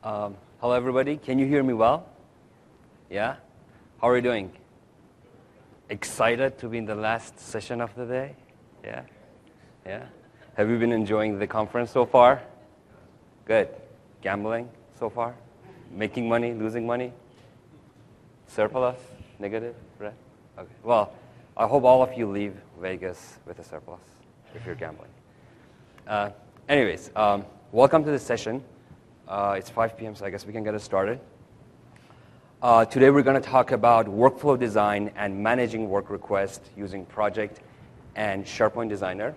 Hello, everybody. Can you hear me well? Yeah? How are you doing? Excited to be in the last session of the day? Yeah? Yeah? Have you been enjoying the conference so far? Good. Gambling so far? Making money, losing money? Surplus? Negative? Right? Okay. Well, I hope all of you leave Vegas with a surplus if you're gambling. Anyways, welcome to this session. It's 5 p.m., so I guess we can get it started. Today we're going to talk about workflow design and managing work requests using Project and SharePoint Designer.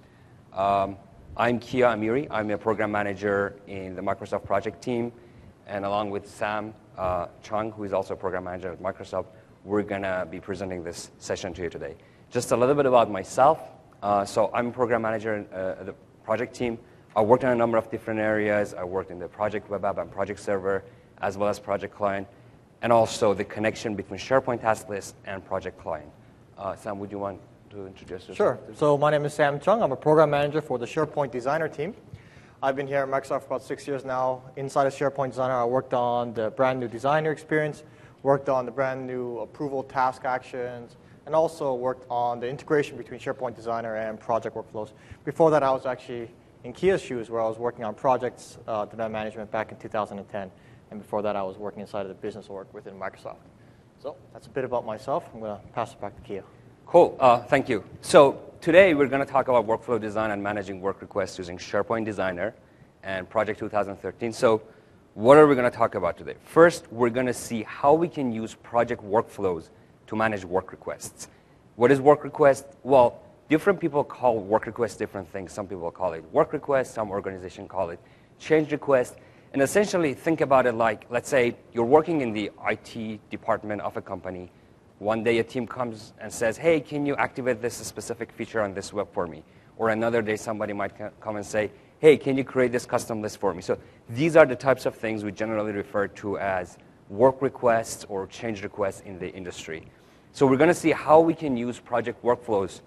I'm Kia Amiri. I'm a program manager in the Microsoft project team. And along with Sam Chung, who is also a program manager at Microsoft, we're going to be presenting this session to you today. Just a little bit about myself. So I'm a program manager at the project team. I worked on a number of different areas. I worked in the project web app and project server, as well as project client, and also the connection between SharePoint task list and project client. Sam, would you want to introduce yourself? Sure. So my name is Sam Chung. I'm a program manager for the SharePoint Designer team. I've been here at Microsoft for about 6 years now. Inside of SharePoint Designer, I worked on the brand new designer experience, worked on the brand new approval task actions, and also worked on the integration between SharePoint Designer and project workflows. Before that, I was actually in Kia's shoes, where I was working on projects demand management back in 2010. And before that, I was working inside of the business org within Microsoft. So that's a bit about myself. I'm going to pass it back to Kia. Cool. Thank you. So today we're going to talk about workflow design and managing work requests using SharePoint Designer and Project 2013. So what are we going to talk about today? First, we're going to see how we can use project workflows to manage work requests. What is work request? Well, different people call work requests different things. Some people call it work request. Some organizations call it change request. And essentially, think about it like, let's say you're working in the IT department of a company. One day, a team comes and says, hey, can you activate this specific feature on this web for me? Or another day, somebody might come and say, hey, can you create this custom list for me? So these are the types of things we generally refer to as work requests or change requests in the industry. So we're going to see how we can use project workflows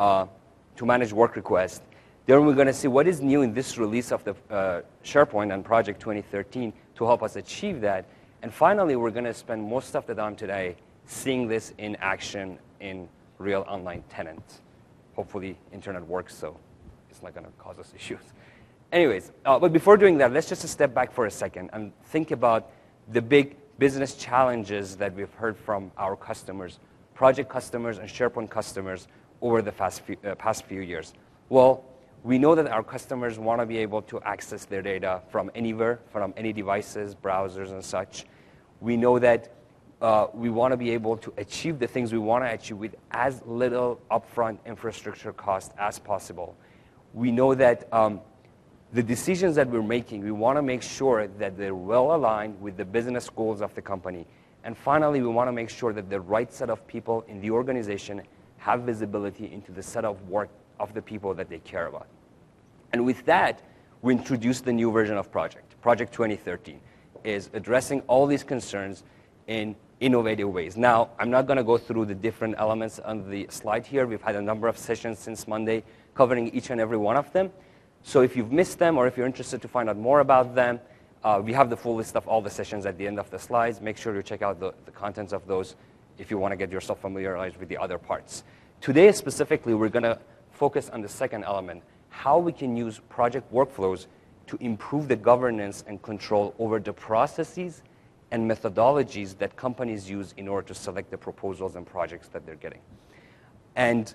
to manage work requests. Then we're going to see what is new in this release of the SharePoint and Project 2013 to help us achieve that. And finally, we're going to spend most of the time today seeing this in action in real online tenants. Hopefully, internet works, so it's not going to cause us issues. Anyways, but before doing that, let's just step back for a second and think about the big business challenges that we've heard from our customers, project customers and SharePoint customers over the past few years. Well, we know that our customers want to be able to access their data from anywhere, from any devices, browsers, and such. We know that we want to be able to achieve the things we want to achieve with as little upfront infrastructure cost as possible. We know that the decisions that we're making, we want to make sure that they're well aligned with the business goals of the company. And finally, we want to make sure that the right set of people in the organization have visibility into the set of work of the people that they care about. And with that, we introduced the new version of Project. Project 2013 is addressing all these concerns in innovative ways. Now, I'm not going to go through the different elements on the slide here. We've had a number of sessions since Monday covering each and every one of them. So if you've missed them or if you're interested to find out more about them, we have the full list of all the sessions at the end of the slides. Make sure you check out the contents of those if you want to get yourself familiarized with the other parts. Today, specifically, we're going to focus on the second element, how we can use project workflows to improve the governance and control over the processes and methodologies that companies use in order to select the proposals and projects that they're getting. And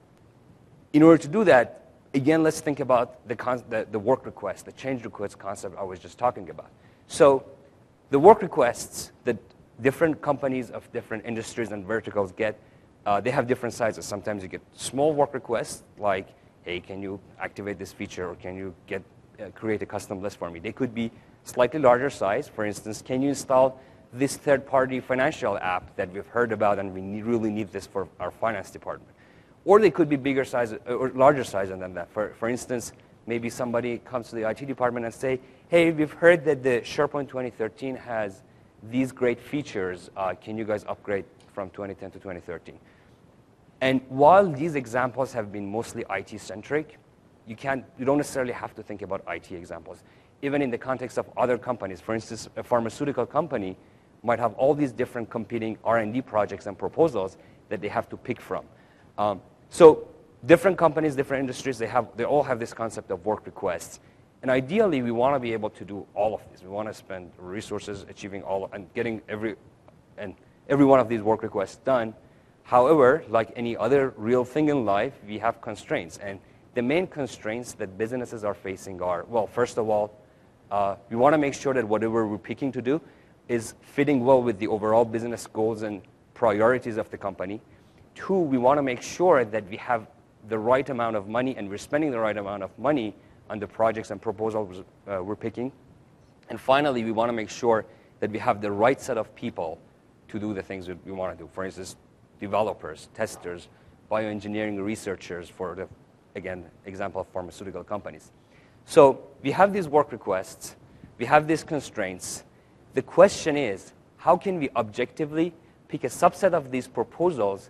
in order to do that, again, let's think about the work request, the change request concept I was just talking about. So the work requests that different companies of different industries and verticals get, they have different sizes. Sometimes you get small work requests, like, hey, can you activate this feature, or can you create a custom list for me? They could be slightly larger size. For instance, can you install this third-party financial app that we've heard about, and we really need this for our finance department? Or they could be bigger size or larger size than that. For instance, maybe somebody comes to the IT department and say, hey, we've heard that the SharePoint 2013 has these great features. Can you guys upgrade from 2010 to 2013? And while these examples have been mostly IT-centric, you don't necessarily have to think about IT examples. Even in the context of other companies, for instance, a pharmaceutical company might have all these different competing R&D projects and proposals that they have to pick from. So different companies, different industries, they all have this concept of work requests. And ideally, we want to be able to do all of this. We want to spend resources achieving and getting every one of these work requests done. However, like any other real thing in life, we have constraints. And the main constraints that businesses are facing are, well, first of all, we want to make sure that whatever we're picking to do is fitting well with the overall business goals and priorities of the company. 2, we want to make sure that we have the right amount of money and we're spending the right amount of money on the projects and proposals we're picking. And finally, we want to make sure that we have the right set of people to do the things that we want to do. For instance, developers, testers, bioengineering researchers for the, again, example of pharmaceutical companies. So we have these work requests, we have these constraints. The question is, how can we objectively pick a subset of these proposals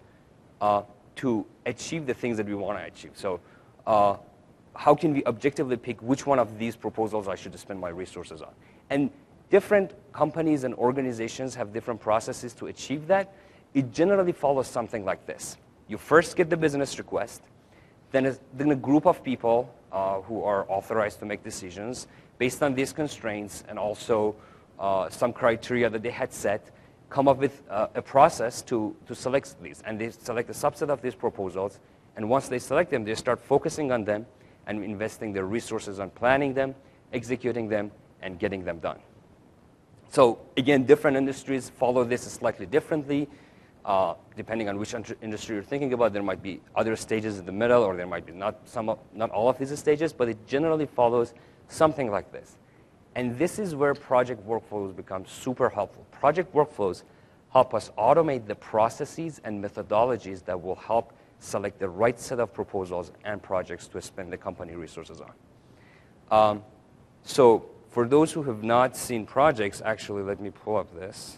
to achieve the things that we want to achieve? So how can we objectively pick which one of these proposals I should spend my resources on? And different companies and organizations have different processes to achieve that. It generally follows something like this. You first get the business request, then a group of people who are authorized to make decisions based on these constraints and also some criteria that they had set, come up with a process to select these. And they select a subset of these proposals, and once they select them, they start focusing on them and investing their resources on planning them, executing them, and getting them done. So again, different industries follow this slightly differently. Depending on which industry you're thinking about, there might be other stages in the middle, or there might be not all of these stages, but it generally follows something like this. And this is where project workflows become super helpful. Project workflows help us automate the processes and methodologies that will help select the right set of proposals and projects to spend the company resources on. So for those who have not seen projects, actually, let me pull up this.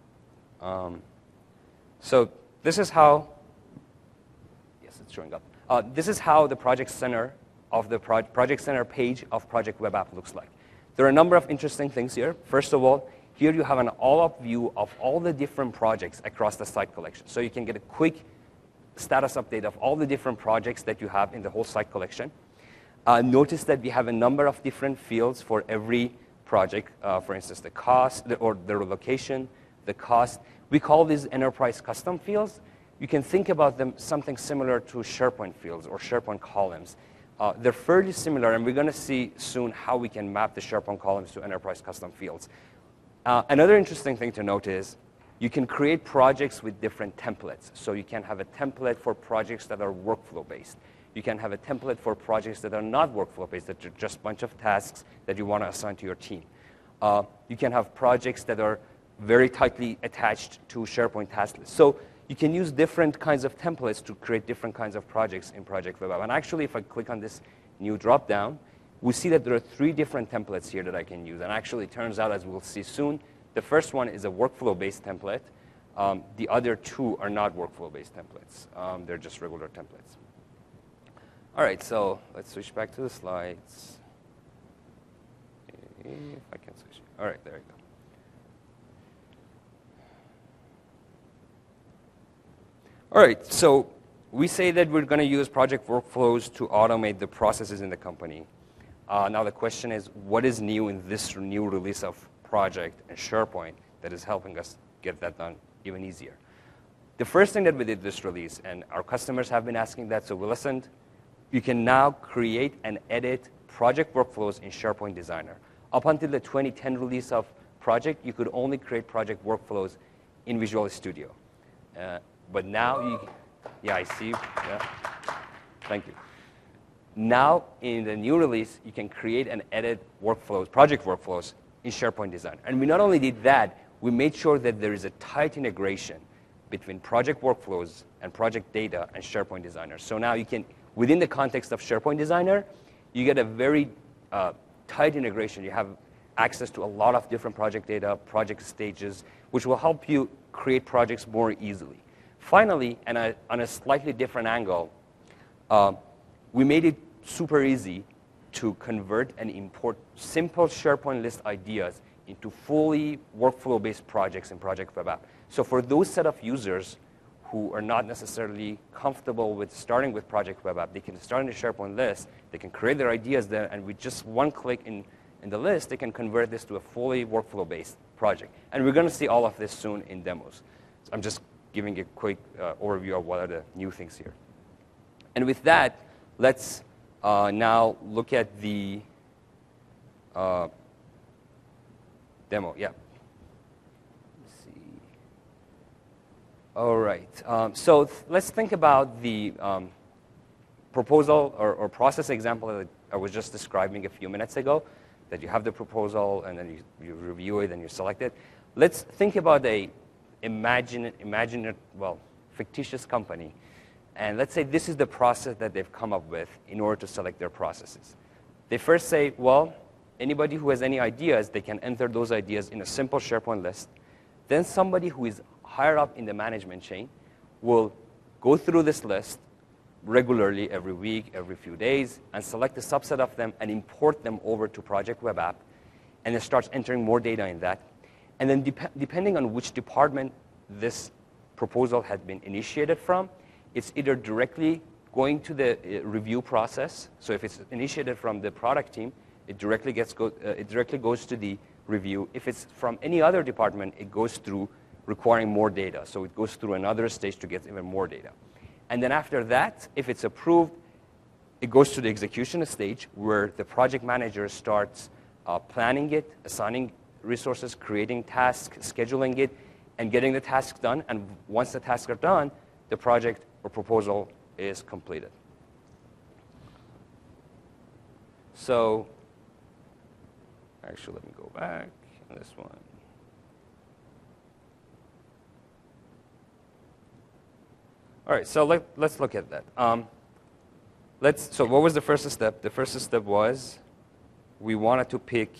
So this is how, yes, it's showing up. This is how the Project Center of the Project Center page of Project Web App looks like. There are a number of interesting things here. First of all, here you have an all-up view of all the different projects across the site collection. So you can get a quick status update of all the different projects that you have in the whole site collection. Notice that we have a number of different fields for every project. For instance, the cost, or the location, the cost. We call these enterprise custom fields. You can think about them something similar to SharePoint fields or SharePoint columns. They're fairly similar, and we're going to see soon how we can map the SharePoint columns to enterprise custom fields. Another interesting thing to note is you can create projects with different templates. So you can have a template for projects that are workflow-based. You can have a template for projects that are not workflow-based, that are just a bunch of tasks that you want to assign to your team. You can have projects that are very tightly attached to SharePoint task lists. So you can use different kinds of templates to create different kinds of projects in Project Web App. And actually, if I click on this new drop-down, we see that there are 3 different templates here that I can use. And actually, it turns out, as we'll see soon, the first one is a workflow-based template. The other 2 are not workflow-based templates. They're just regular templates. All right, so let's switch back to the slides. If I can switch. All right, there you go. All right, so we say that we're going to use project workflows to automate the processes in the company. Now the question is, what is new in this new release of Project and SharePoint that is helping us get that done even easier? The first thing that we did this release, and our customers have been asking that, so we listened, you can now create and edit project workflows in SharePoint Designer. Up until the 2010 release of Project, you could only create project workflows in Visual Studio. But now, yeah, I see. Yeah. Thank you. Now, in the new release, you can create and edit workflows, project workflows, in SharePoint Designer. And we not only did that, we made sure that there is a tight integration between project workflows and project data and SharePoint Designer. So now you can, within the context of SharePoint Designer, you get a very tight integration. You have access to a lot of different project data, project stages, which will help you create projects more easily. Finally, and on a slightly different angle, we made it super easy to convert and import simple SharePoint list ideas into fully workflow-based projects in Project Web App. So for those set of users who are not necessarily comfortable with starting with Project Web App, they can start in the SharePoint list, they can create their ideas there, and with just one click in the list, they can convert this to a fully workflow-based project. And we're going to see all of this soon in demos. So I'm just giving a quick overview of what are the new things here. And with that, let's now look at the demo. Yeah. Let's see. All right. So let's think about the proposal or process example that I was just describing a few minutes ago, that you have the proposal, and then you review it, and you select it. Let's think about a fictitious company. And let's say this is the process that they've come up with in order to select their processes. They first say, well, anybody who has any ideas, they can enter those ideas in a simple SharePoint list. Then somebody who is higher up in the management chain will go through this list regularly, every week, every few days, and select a subset of them and import them over to Project Web App. And it starts entering more data in that. And then depending on which department this proposal had been initiated from, it's either directly going to the review process. So if it's initiated from the product team, it directly goes to the review. If it's from any other department, it goes through requiring more data. So it goes through another stage to get even more data. And then after that, if it's approved, it goes to the execution stage where the project manager starts planning it, assigning resources, creating tasks, scheduling it, and getting the tasks done. And once the tasks are done, the project or proposal is completed. So actually, let me go back on this one. All right, so let's look at that. So what was the first step? The first step was we wanted to pick,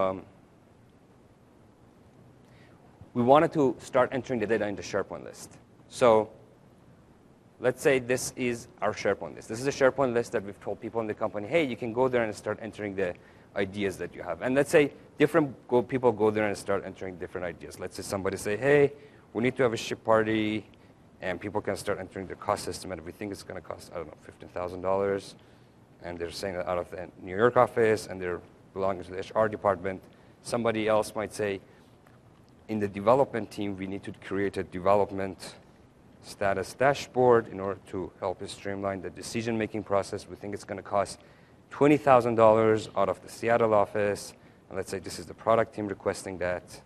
we wanted to start entering the data in the SharePoint list. So let's say this is our SharePoint list. This is a SharePoint list that we've told people in the company, hey, you can go there and start entering the ideas that you have. And let's say people go there and start entering different ideas. Let's say somebody say, hey, we need to have a ship party, and people can start entering their cost estimate. We think it's going to cost, I don't know, $15,000. And they're saying that out of the New York office, and they're belonging to the HR department. Somebody else might say, in the development team, we need to create a development status dashboard in order to help us streamline the decision-making process. We think it's going to cost $20,000 out of the Seattle office. And let's say this is the product team requesting that.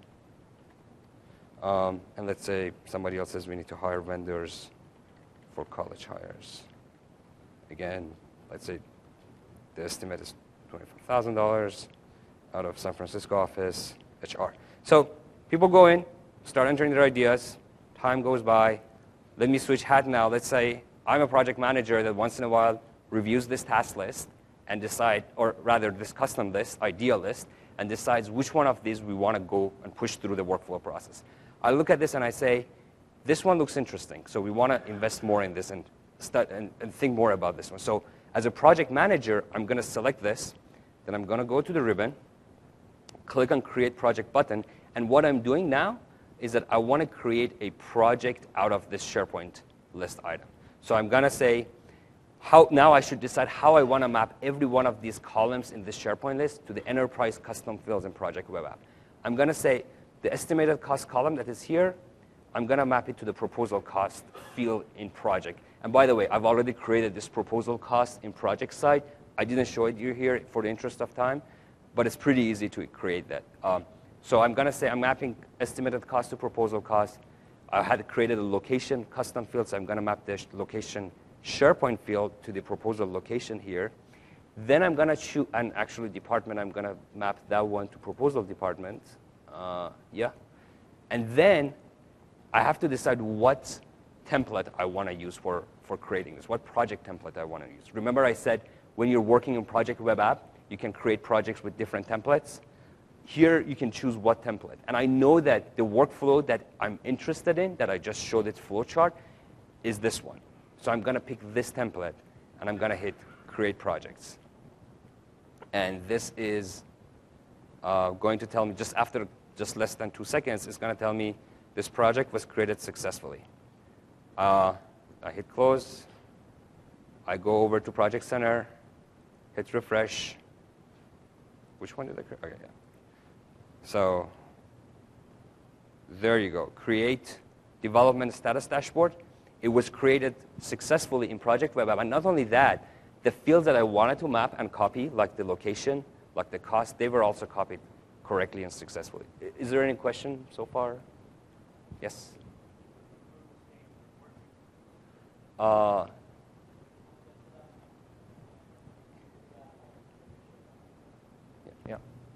And let's say somebody else says we need to hire vendors for college hires. Again, let's say the estimate is $24,000 out of San Francisco office, HR. So people go in, start entering their ideas. Time goes by. Let me switch hat now. Let's say I'm a project manager that once in a while reviews this task list and decide, or rather this custom list, idea list, and decides which one of these we want to go and push through the workflow process. I look at this and I say, this one looks interesting, so we want to invest more in this and think more about this one. So as a project manager, I'm going to select this, then I'm going to go to the ribbon, click on Create Project button, and what I'm doing now is that I want to create a project out of this SharePoint list item. So I'm going to say, now I should decide how I want to map every one of these columns in this SharePoint list to the enterprise custom fields in Project Web App. I'm going to say, the estimated cost column that is here, I'm going to map it to the proposal cost field in project. And by the way, I've already created this proposal cost in project side. I didn't show it you here for the interest of time, but it's pretty easy to create that. So I'm going to say I'm mapping estimated cost to proposal cost. I had created a location custom field, so I'm going to map the location SharePoint field to the proposal location here. Then I'm going to choose, and actually department, I'm going to map that one to proposal department. And then I have to decide what template I want to use for creating this, what project template I want to use. Remember I said when you're working in Project Web App, you can create projects with different templates. Here you can choose what template. And I know that the workflow that I'm interested in, that I just showed its flowchart, is this one. So I'm going to pick this template, and I'm going to hit create projects. And this is going to tell me just after just less than 2 seconds, it's going to tell me this project was created successfully. I hit close. I go over to Project Center, hit refresh. Which one did I create? Okay, yeah. So there you go. Create development status dashboard. It was created successfully in Project Web App. And not only that, the fields that I wanted to map and copy, like the location, like the cost, they were also copied correctly and successfully. Is there any question so far? Yes? Yeah.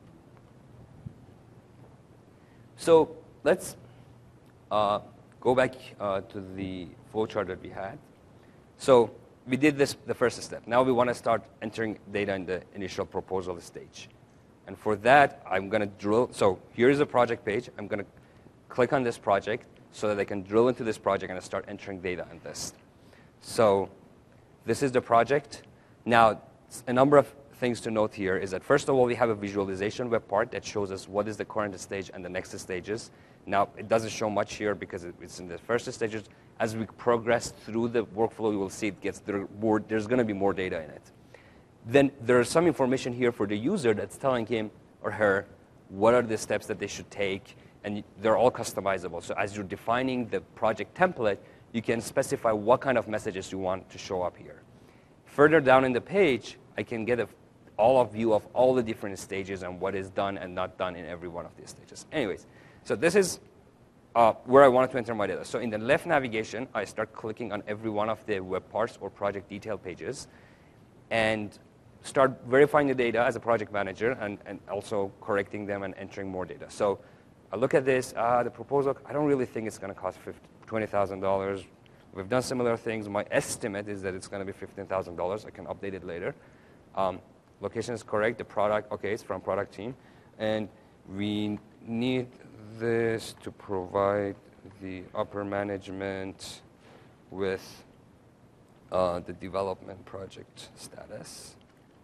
So let's go back to the flowchart that we had. So we did this the first step. Now we want to start entering data in the initial proposal stage. And for that, I'm going to drill. So here's a project page. I'm going to click on this project so that I can drill into this project and start entering data in this. So this is the project. Now, a number of things to note here is that, first of all, we have a visualization web part that shows us what is the current stage and the next stages. Now, it doesn't show much here because it's in the first stages. As we progress through the workflow, you will see it gets there's going to be more data in it. Then there's some information here for the user that's telling him or her what are the steps that they should take, and they're all customizable. So as you're defining the project template, you can specify what kind of messages you want to show up here. Further down in the page, I can get a view of all the different stages and what is done and not done in every one of these stages. Anyways, so this is where I wanted to enter my data. So in the left navigation, I start clicking on every one of the web parts or project detail pages and start verifying the data as a project manager and also correcting them and entering more data. So I look at this, the proposal, I don't really think it's going to cost $20,000. We've done similar things. My estimate is that it's going to be $15,000. I can update it later. Location is correct. The product, okay, it's from product team. And we need this to provide the upper management with the development project status.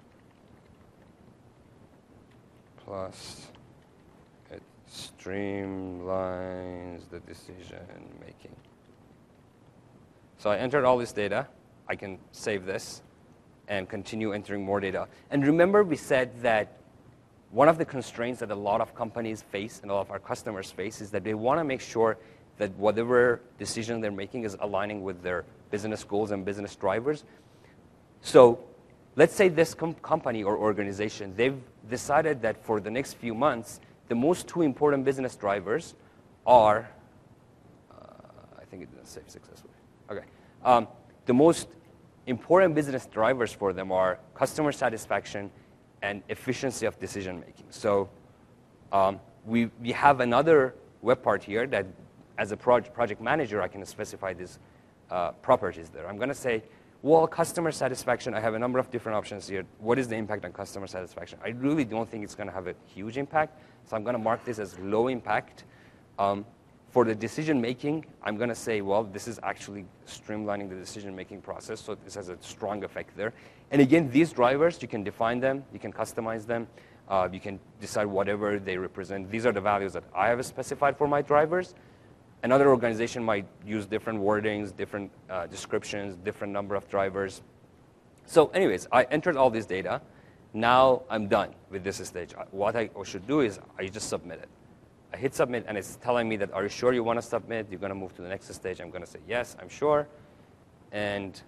Plus, it streamlines the decision making. So I entered all this data. I can save this and continue entering more data. And remember, we said that one of the constraints that a lot of companies face and a lot of our customers face is that they want to make sure that whatever decision they're making is aligning with their business goals and business drivers. So let's say this company or organization, they've decided that for the next few months, the most two important business drivers are, I think it didn't save successfully. Okay. The most important business drivers for them are customer satisfaction and efficiency of decision making. So we have another web part here that as a project manager, I can specify these properties there. I'm going to say, well, customer satisfaction, I have a number of different options here. What is the impact on customer satisfaction? I really don't think it's going to have a huge impact, so I'm going to mark this as low impact. For the decision making, I'm going to say, well, this is actually streamlining the decision making process, so this has a strong effect there. And again, these drivers, you can define them, you can customize them, you can decide whatever they represent. These are the values that I have specified for my drivers. Another organization might use different wordings, different descriptions, different number of drivers. So anyways, I entered all this data. Now I'm done with this stage. What I should do is I just submit it. I hit submit, and it's telling me that, are you sure you want to submit? You're going to move to the next stage. I'm going to say, yes, I'm sure. And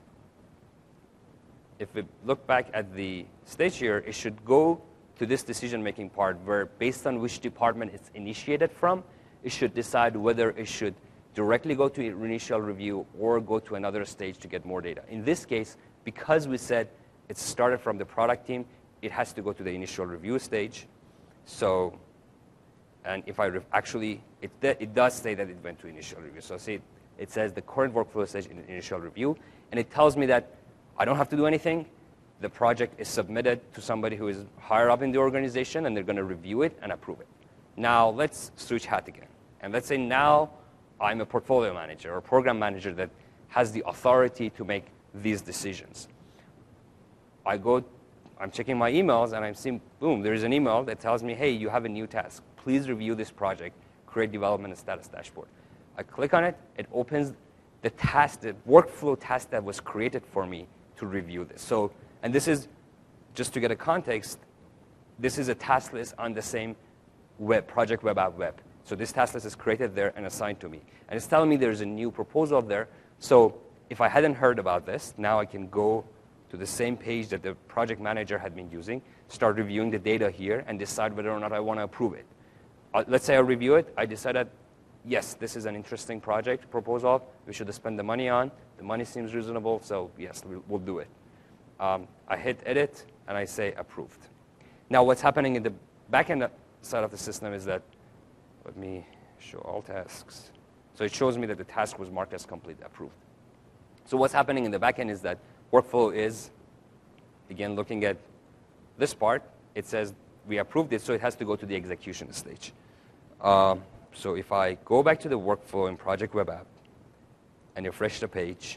if we look back at the stage here, it should go to this decision-making part where, based on which department it's initiated from, it should decide whether it should directly go to initial review or go to another stage to get more data. In this case, because we said it started from the product team, it has to go to the initial review stage. So, and if I it does say that it went to initial review. So see, it says the current workflow stage in initial review, and it tells me that I don't have to do anything. The project is submitted to somebody who is higher up in the organization, and they're going to review it and approve it. Now let's switch hat again. And let's say now I'm a portfolio manager or program manager that has the authority to make these decisions. I'm checking my emails, and I'm seeing, boom, there's an email that tells me, hey, you have a new task. Please review this project, create development and status dashboard. I click on it. It opens the task, the workflow task that was created for me to review this. So, and this is, just to get a context, this is a task list on the same project web app web. So this task list is created there and assigned to me. And it's telling me there's a new proposal there. So if I hadn't heard about this, now I can go to the same page that the project manager had been using, start reviewing the data here, and decide whether or not I want to approve it. Let's say I review it. I decided, yes, this is an interesting project proposal. We should spend the money on. The money seems reasonable, so yes, we'll do it. I hit edit, and I say approved. Now, what's happening in the backend side of the system is that, let me show all tasks. So it shows me that the task was marked as complete, approved. So what's happening in the backend is that workflow is, again, looking at this part. It says we approved it, so it has to go to the execution stage. So if I go back to the workflow in Project Web App and refresh the page,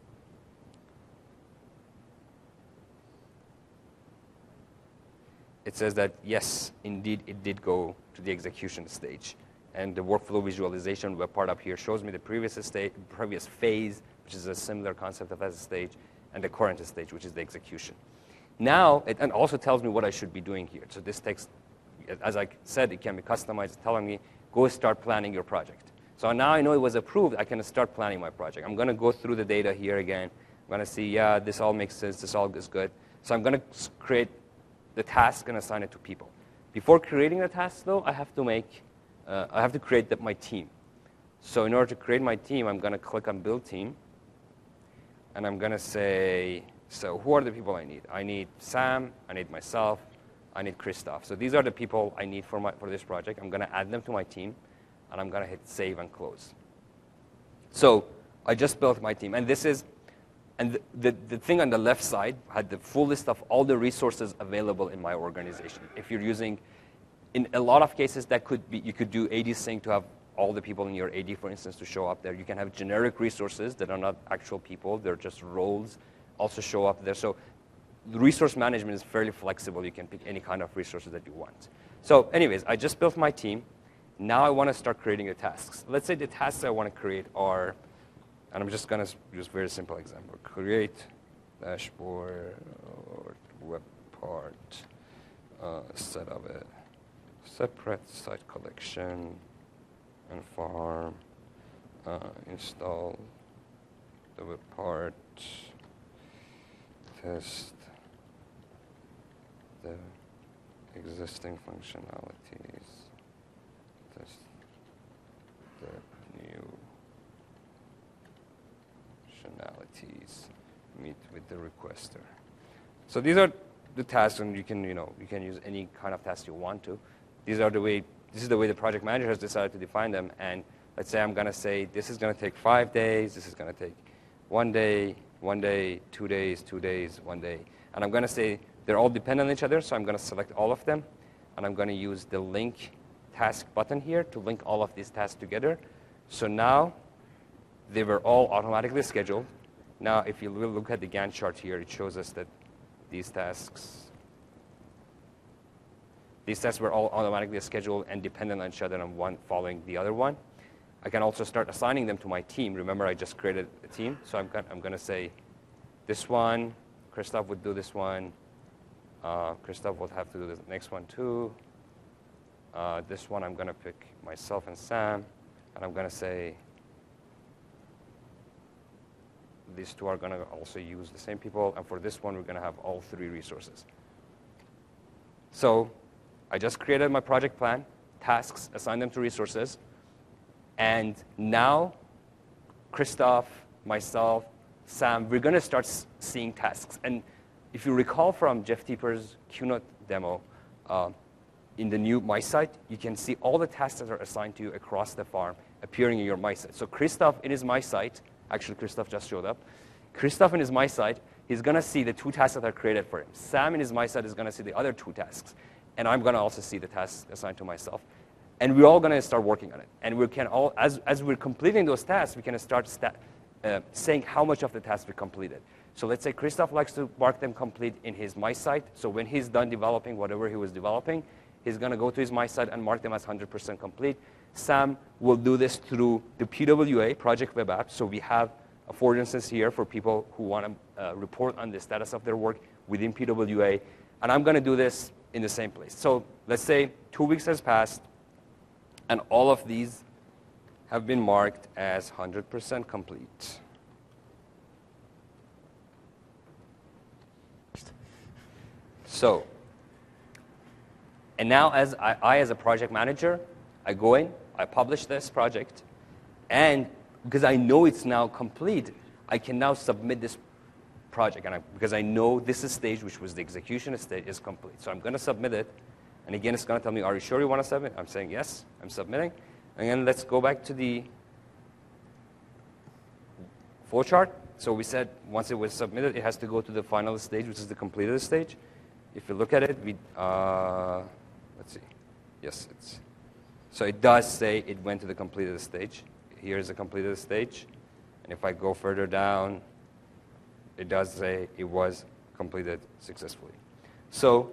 it says that, yes, indeed, it did go to the execution stage. And the workflow visualization web part up here shows me the previous phase, which is a similar concept of as a stage, and the current stage, which is the execution. Now, it and also tells me what I should be doing here. So this text, as I said, it can be customized, telling me, go start planning your project. So now I know it was approved, I can start planning my project. I'm going to go through the data here again. I'm going to see, yeah, this all makes sense, this all is good. So I'm going to create the task and assign it to people. Before creating the task, though, I have to create my team. So in order to create my team, I'm going to click on Build Team. And I'm going to say, so who are the people I need? I need Sam, I need myself, I need Christoph. So these are the people I need for this project. I'm going to add them to my team, and I'm going to hit Save and Close. So I just built my team. And this is, and the thing on the left side had the full list of all the resources available in my organization. If you're using, in a lot of cases, that could be, you could do AD Sync to have all the people in your AD, for instance, to show up there. You can have generic resources that are not actual people. They're just roles also show up there. So the resource management is fairly flexible. You can pick any kind of resources that you want. So anyways, I just built my team. Now I want to start creating the tasks. Let's say the tasks I want to create are, and I'm just going to use a very simple example. Create dashboard or web part, set up a separate site collection, and farm, install the web part, test the existing functionalities, test the new functionalities, meet with the requester. So these are the tasks, and you can use any kind of task you want to. This is the way the project manager has decided to define them. And let's say I'm going to say this is going to take 5 days, this is going to take 1 day, 1 day, 2 days, 2 days, 1 day. And I'm going to say they're all dependent on each other, so I'm going to select all of them. And I'm going to use the link task button here to link all of these tasks together. So now they were all automatically scheduled. Now if you look at the Gantt chart here, it shows us that these tasks were all automatically scheduled and dependent on each other, and one following the other one. I can also start assigning them to my team. Remember, I just created a team. So I'm going to say this one, Christoph would do this one. Christoph would have to do the next one too. This one, I'm going to pick myself and Sam. And I'm going to say these two are going to also use the same people. And for this one, we're going to have all 3 resources. So I just created my project plan, tasks, assigned them to resources. And now, Christoph, myself, Sam, we're going to start seeing tasks. And if you recall from Jeff Teeper's Keynote demo, in the new My Site, you can see all the tasks that are assigned to you across the farm appearing in your My Site. So Christoph in his My Site, actually Christoph just showed up. Christoph in his My Site, he's going to see the 2 tasks that are created for him. Sam in his My Site is going to see the other 2 tasks. And I'm going to also see the tasks assigned to myself. And we're all going to start working on it. And we can all, as we're completing those tasks, we can start saying how much of the task we completed. So let's say Christoph likes to mark them complete in his My Site. So when he's done developing whatever he was developing, he's going to go to his My Site and mark them as 100% complete. Sam will do this through the PWA, Project Web App. So we have affordances here for people who want to report on the status of their work within PWA. And I'm going to do this in the same place. So let's say 2 weeks has passed, and all of these have been marked as 100% complete. So, and now as I as a project manager, I go in, I publish this project, and because I know it's now complete, I can now submit this project. And because I know this stage, which was the execution stage, is complete. So I'm going to submit it. And again, it's going to tell me, are you sure you want to submit? I'm saying, yes, I'm submitting. And then let's go back to the flowchart. So we said once it was submitted, it has to go to the final stage, which is the completed stage. If you look at it, let's see. Yes, so it does say it went to the completed stage. Here's the completed stage. And if I go further down, it does say it was completed successfully. So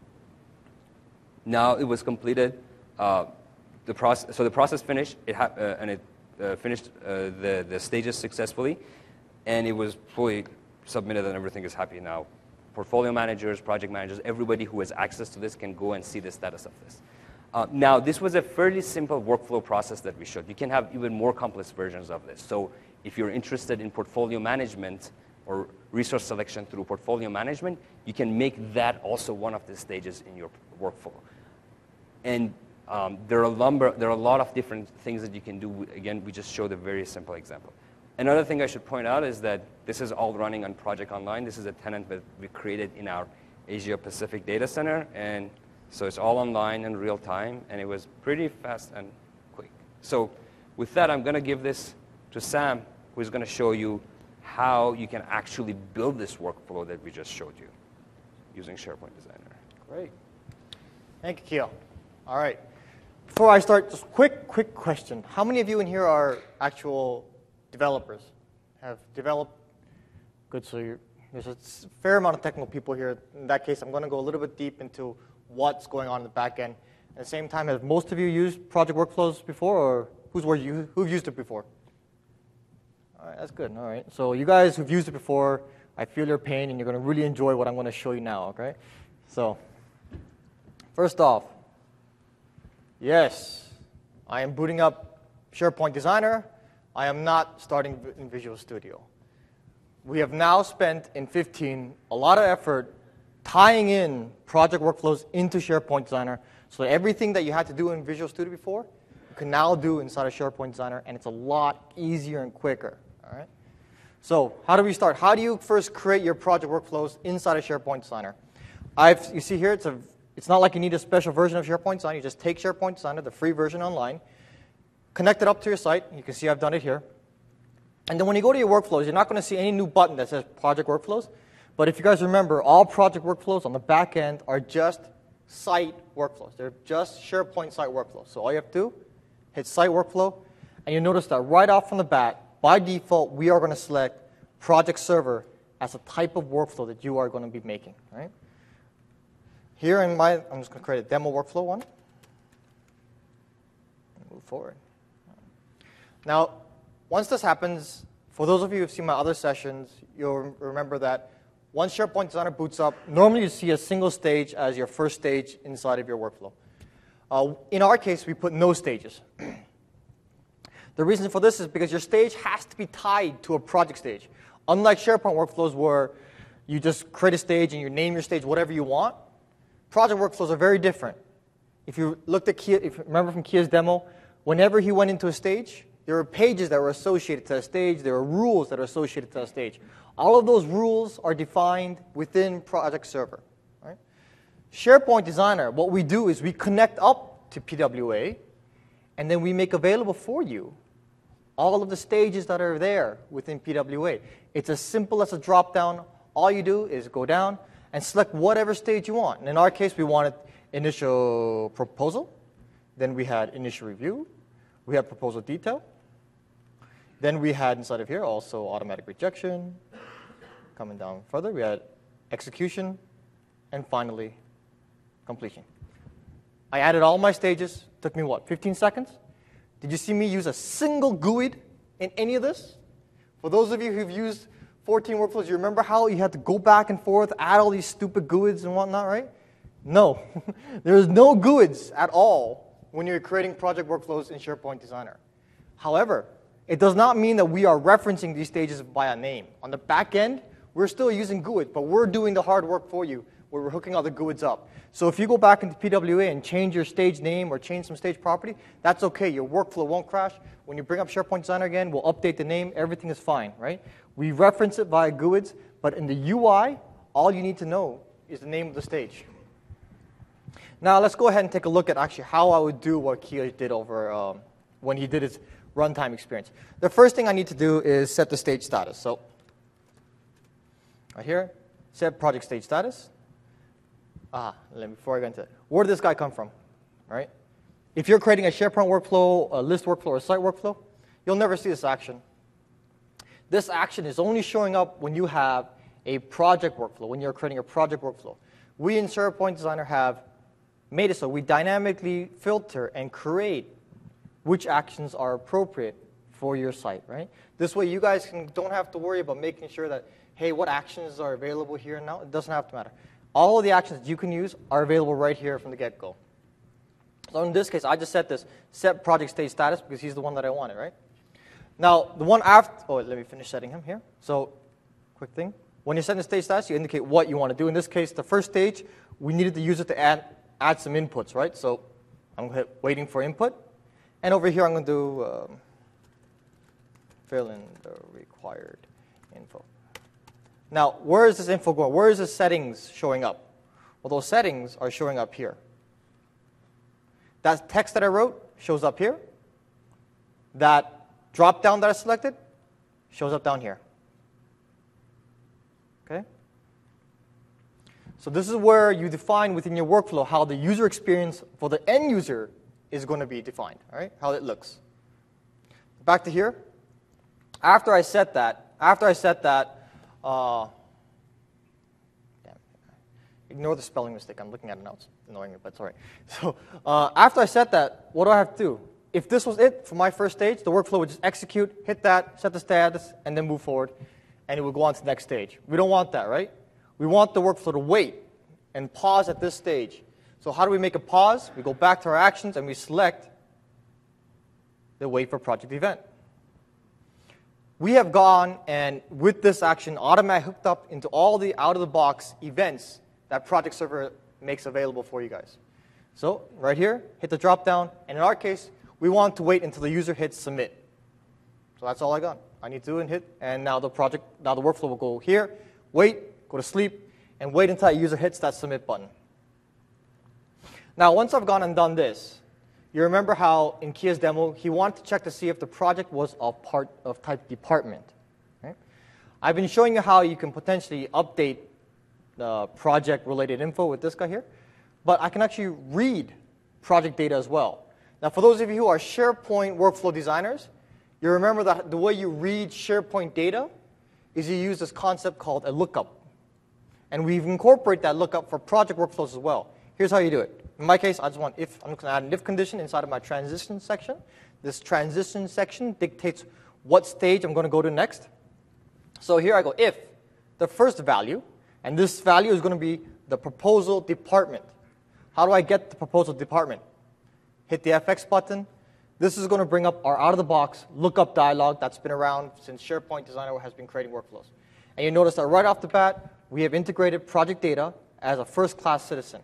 now it was completed. So the process finished. It finished the stages successfully, and it was fully submitted, and everything is happy now. Portfolio managers, project managers, everybody who has access to this can go and see the status of this. Now, this was a fairly simple workflow process that we showed. You can have even more complex versions of this. So if you're interested in portfolio management or resource selection through portfolio management, you can make that also one of the stages in your workflow. And there are a lot of different things that you can do. Again, we just showed a very simple example. Another thing I should point out is that this is all running on Project Online. This is a tenant that we created in our Asia Pacific data center. And so it's all online in real time. And it was pretty fast and quick. So with that, I'm going to give this to Sam, who is going to show you how you can actually build this workflow that we just showed you using SharePoint Designer. Great. Thank you, Keel. All right. Before I start, just quick question. How many of you in here are actual developers? Have developed? Good, so there's a fair amount of technical people here. In that case, I'm going to go a little bit deep into what's going on in the back end. At the same time, have most of you used project workflows before, or who've used it before? All right, that's good. All right. So you guys who've used it before, I feel your pain, and you're going to really enjoy what I'm going to show you now, okay? So first off, yes, I am booting up SharePoint Designer. I am not starting in Visual Studio. We have now spent in 15 a lot of effort tying in project workflows into SharePoint Designer, so that everything that you had to do in Visual Studio before, you can now do inside of SharePoint Designer, and it's a lot easier and quicker. All right? So how do we start? How do you first create your project workflows inside of SharePoint Designer? You see here, it's not like you need a special version of SharePoint Designer. You just take SharePoint Designer, the free version online, connect it up to your site. You can see I've done it here. And then when you go to your workflows, you're not going to see any new button that says Project Workflows. But if you guys remember, all project workflows on the back end are just site workflows. They're just SharePoint site workflows. So all you have to do, hit Site Workflow, and you'll notice that right off from the bat, by default, we are going to select Project Server as a type of workflow that you are going to be making. Right? Here I'm just going to create a demo workflow one. Move forward. Now, once this happens, for those of you who have seen my other sessions, you'll remember that once SharePoint Designer boots up, normally you see a single stage as your first stage inside of your workflow. In our case, we put no stages. The reason for this is because your stage has to be tied to a project stage. Unlike SharePoint workflows where you just create a stage and you name your stage whatever you want, project workflows are very different. If you looked at Kia, if you remember from Kia's demo, whenever he went into a stage, there were pages that were associated to a stage. There were rules that are associated to a stage. All of those rules are defined within Project Server. Right? SharePoint Designer, what we do is we connect up to PWA, and then we make available for you all of the stages that are there within PWA. It's as simple as a drop-down. All you do is go down and select whatever stage you want. And in our case, we wanted initial proposal. Then we had initial review. We had proposal detail. Then we had inside of here also automatic rejection, coming down further, we had execution, and finally, completion. I added all my stages. Took me, what, 15 seconds? Did you see me use a single GUID in any of this? For those of you who've used 14 workflows, you remember how you had to go back and forth, add all these stupid GUIDs and whatnot, right? No. There's no GUIDs at all when you're creating project workflows in SharePoint Designer. However, it does not mean that we are referencing these stages by a name. On the back end, we're still using GUIDs, but we're doing the hard work for you where we're hooking all the GUIDs up. So if you go back into PWA and change your stage name or change some stage property, that's okay. Your workflow won't crash. When you bring up SharePoint Designer again, we'll update the name. Everything is fine, right? We reference it via GUIDs, but in the UI, all you need to know is the name of the stage. Now let's go ahead and take a look at actually how I would do what Kia did over when he did his runtime experience. The first thing I need to do is set the stage status. So right here, set project stage status. Before I get into it, where did this guy come from? All right? If you're creating a SharePoint workflow, a list workflow, or a site workflow, you'll never see this action. This action is only showing up when you have a project workflow, when you're creating a project workflow. We in SharePoint Designer have made it so we dynamically filter and create which actions are appropriate for your site, right? This way you guys don't have to worry about making sure that, hey, what actions are available here and now? It doesn't have to matter. All of the actions that you can use are available right here from the get-go. So in this case, I just set this set project stage status because he's the one that I wanted, right? Now, the one after, let me finish setting him here. So, quick thing. When you're setting the stage status, you indicate what you want to do. In this case, the first stage, we needed the user to add some inputs, right? So, I'm going to hit waiting for input. And over here, I'm going to do fill in the required info. Now, where is this info going? Where is the settings showing up? Well, those settings are showing up here. That text that I wrote shows up here. That drop-down that I selected shows up down here. Okay? So this is where you define within your workflow how the user experience for the end user is going to be defined, all right? How it looks. Back to here. After I set that, ignore the spelling mistake. I'm looking at it now. It's annoying me, but it's all right. So after I set that, what do I have to do? If this was it for my first stage, the workflow would just execute, hit that, set the status, and then move forward, and it would go on to the next stage. We don't want that, right? We want the workflow to wait and pause at this stage. So how do we make a pause? We go back to our actions, and we select the wait for project event. We have gone and, with this action, automatically hooked up into all the out-of-the-box events that Project Server makes available for you guys. So right here, hit the drop-down, and in our case, we want to wait until the user hits submit. So that's all I got. I need to do and hit, and now the workflow will go here, wait, go to sleep, and wait until the user hits that submit button. Now, once I've gone and done this, you remember how in Kia's demo, he wanted to check to see if the project was a part of type department. Right? I've been showing you how you can potentially update the project-related info with this guy here, but I can actually read project data as well. Now, for those of you who are SharePoint workflow designers, you remember that the way you read SharePoint data is you use this concept called a lookup. And we've incorporated that lookup for project workflows as well. Here's how you do it. In my case, I just want if. I'm just going to add an if condition inside of my transition section. This transition section dictates what stage I'm going to go to next. So here I go if the first value, and this value is going to be the proposal department. How do I get the proposal department? Hit the FX button. This is going to bring up our out-of-the-box lookup dialog that's been around since SharePoint Designer has been creating workflows. And you notice that right off the bat, we have integrated project data as a first-class citizen.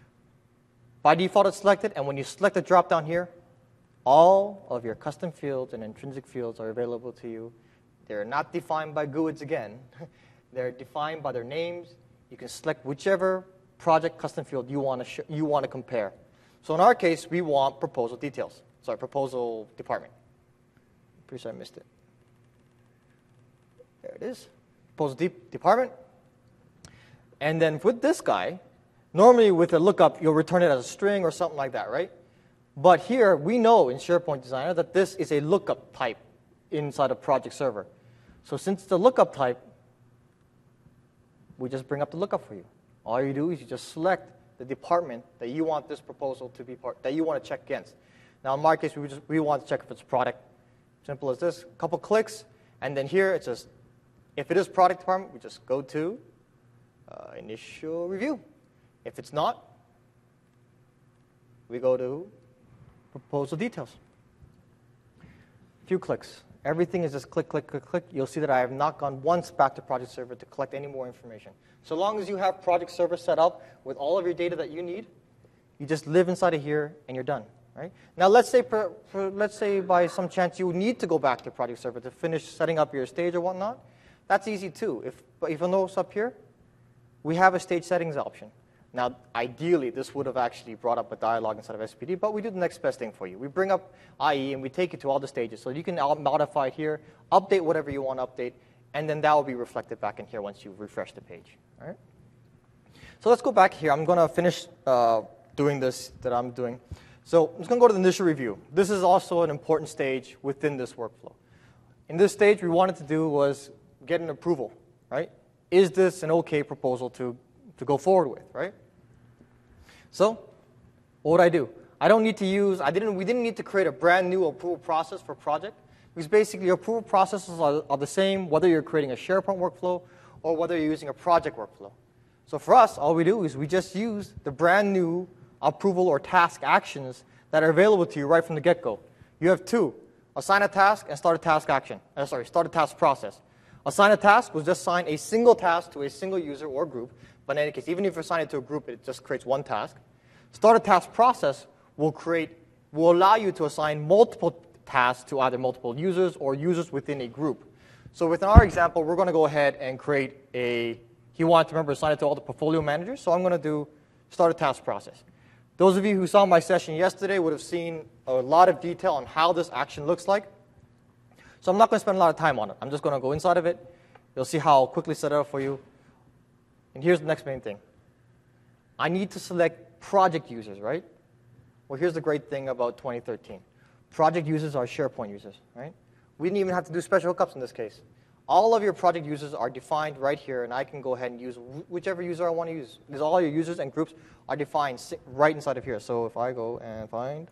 By default, it's selected, and when you select the drop-down here, all of your custom fields and intrinsic fields are available to you. They're not defined by GUIDs again. They're defined by their names. You can select whichever project custom field you want to compare. So in our case, we want proposal details. Sorry, proposal department. Pretty sure I missed it. There it is. Proposal department. And then with this guy, normally with a lookup, you'll return it as a string or something like that, right? But here, we know in SharePoint Designer that this is a lookup type inside of Project Server. So since it's a lookup type, we just bring up the lookup for you. All you do is you just select the department that you want this proposal to be that you want to check against. Now, in my case, we want to check if it's product. Simple as this. A couple clicks, and then here it's just, if it is product department, we just go to initial review. If it's not, we go to proposal details. Few clicks. Everything is just click, click, click, click. You'll see that I have not gone once back to Project Server to collect any more information. So long as you have Project Server set up with all of your data that you need, you just live inside of here and you're done. Right? Now, let's say by some chance you need to go back to Project Server to finish setting up your stage or whatnot. That's easy too. If you notice up here, we have a stage settings option. Now, ideally, this would have actually brought up a dialog inside of SPD, but we do the next best thing for you. We bring up IE, and we take it to all the stages. So you can modify it here, update whatever you want to update, and then that will be reflected back in here once you refresh the page. All right? So let's go back here. I'm going to finish doing this that I'm doing. So I'm just going to go to the initial review. This is also an important stage within this workflow. In this stage, we wanted to do was get an approval. Right? Is this an OK proposal to go forward with, right? So, what would I do? We didn't need to create a brand new approval process for project, because basically approval processes are the same whether you're creating a SharePoint workflow or whether you're using a project workflow. So for us, all we do is we just use the brand new approval or task actions that are available to you right from the get-go. You have two, assign a task and start a task action. Start a task process. Assign a task will just assign a single task to a single user or group. But in any case, even if you assign it to a group, it just creates one task. Start a task process will allow you to assign multiple tasks to either multiple users or users within a group. So within our example, we're going to go ahead and create he wanted to remember assign it to all the portfolio managers. So I'm going to do start a task process. Those of you who saw my session yesterday would have seen a lot of detail on how this action looks like. So I'm not going to spend a lot of time on it. I'm just going to go inside of it. You'll see how I'll quickly set it up for you. And here's the next main thing. I need to select project users, right? Well, here's the great thing about 2013. Project users are SharePoint users, right? We didn't even have to do special hookups in this case. All of your project users are defined right here, and I can go ahead and use whichever user I want to use. Because all your users and groups are defined right inside of here. So if I go and find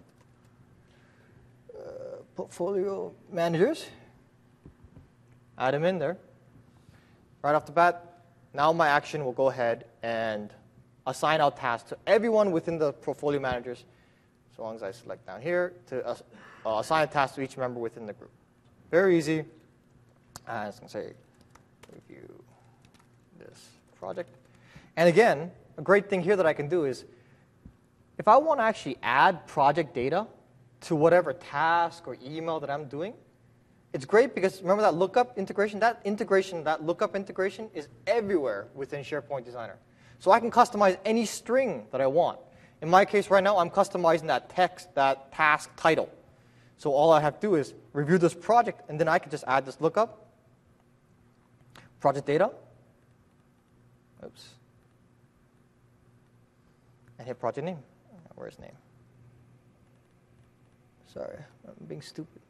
portfolio managers, add them in there. Right off the bat, now my action will go ahead and assign out tasks to everyone within the portfolio managers, so long as I select down here, to assign a task to each member within the group. Very easy. I was going to say, review this project. And again, a great thing here that I can do is, if I want to actually add project data to whatever task or email that I'm doing, it's great because remember that lookup integration? That lookup integration is everywhere within SharePoint Designer. So I can customize any string that I want. In my case right now, I'm customizing that task title. So all I have to do is review this project, and then I can just add this lookup, project data, and hit project name. Where's name? Sorry, I'm being stupid.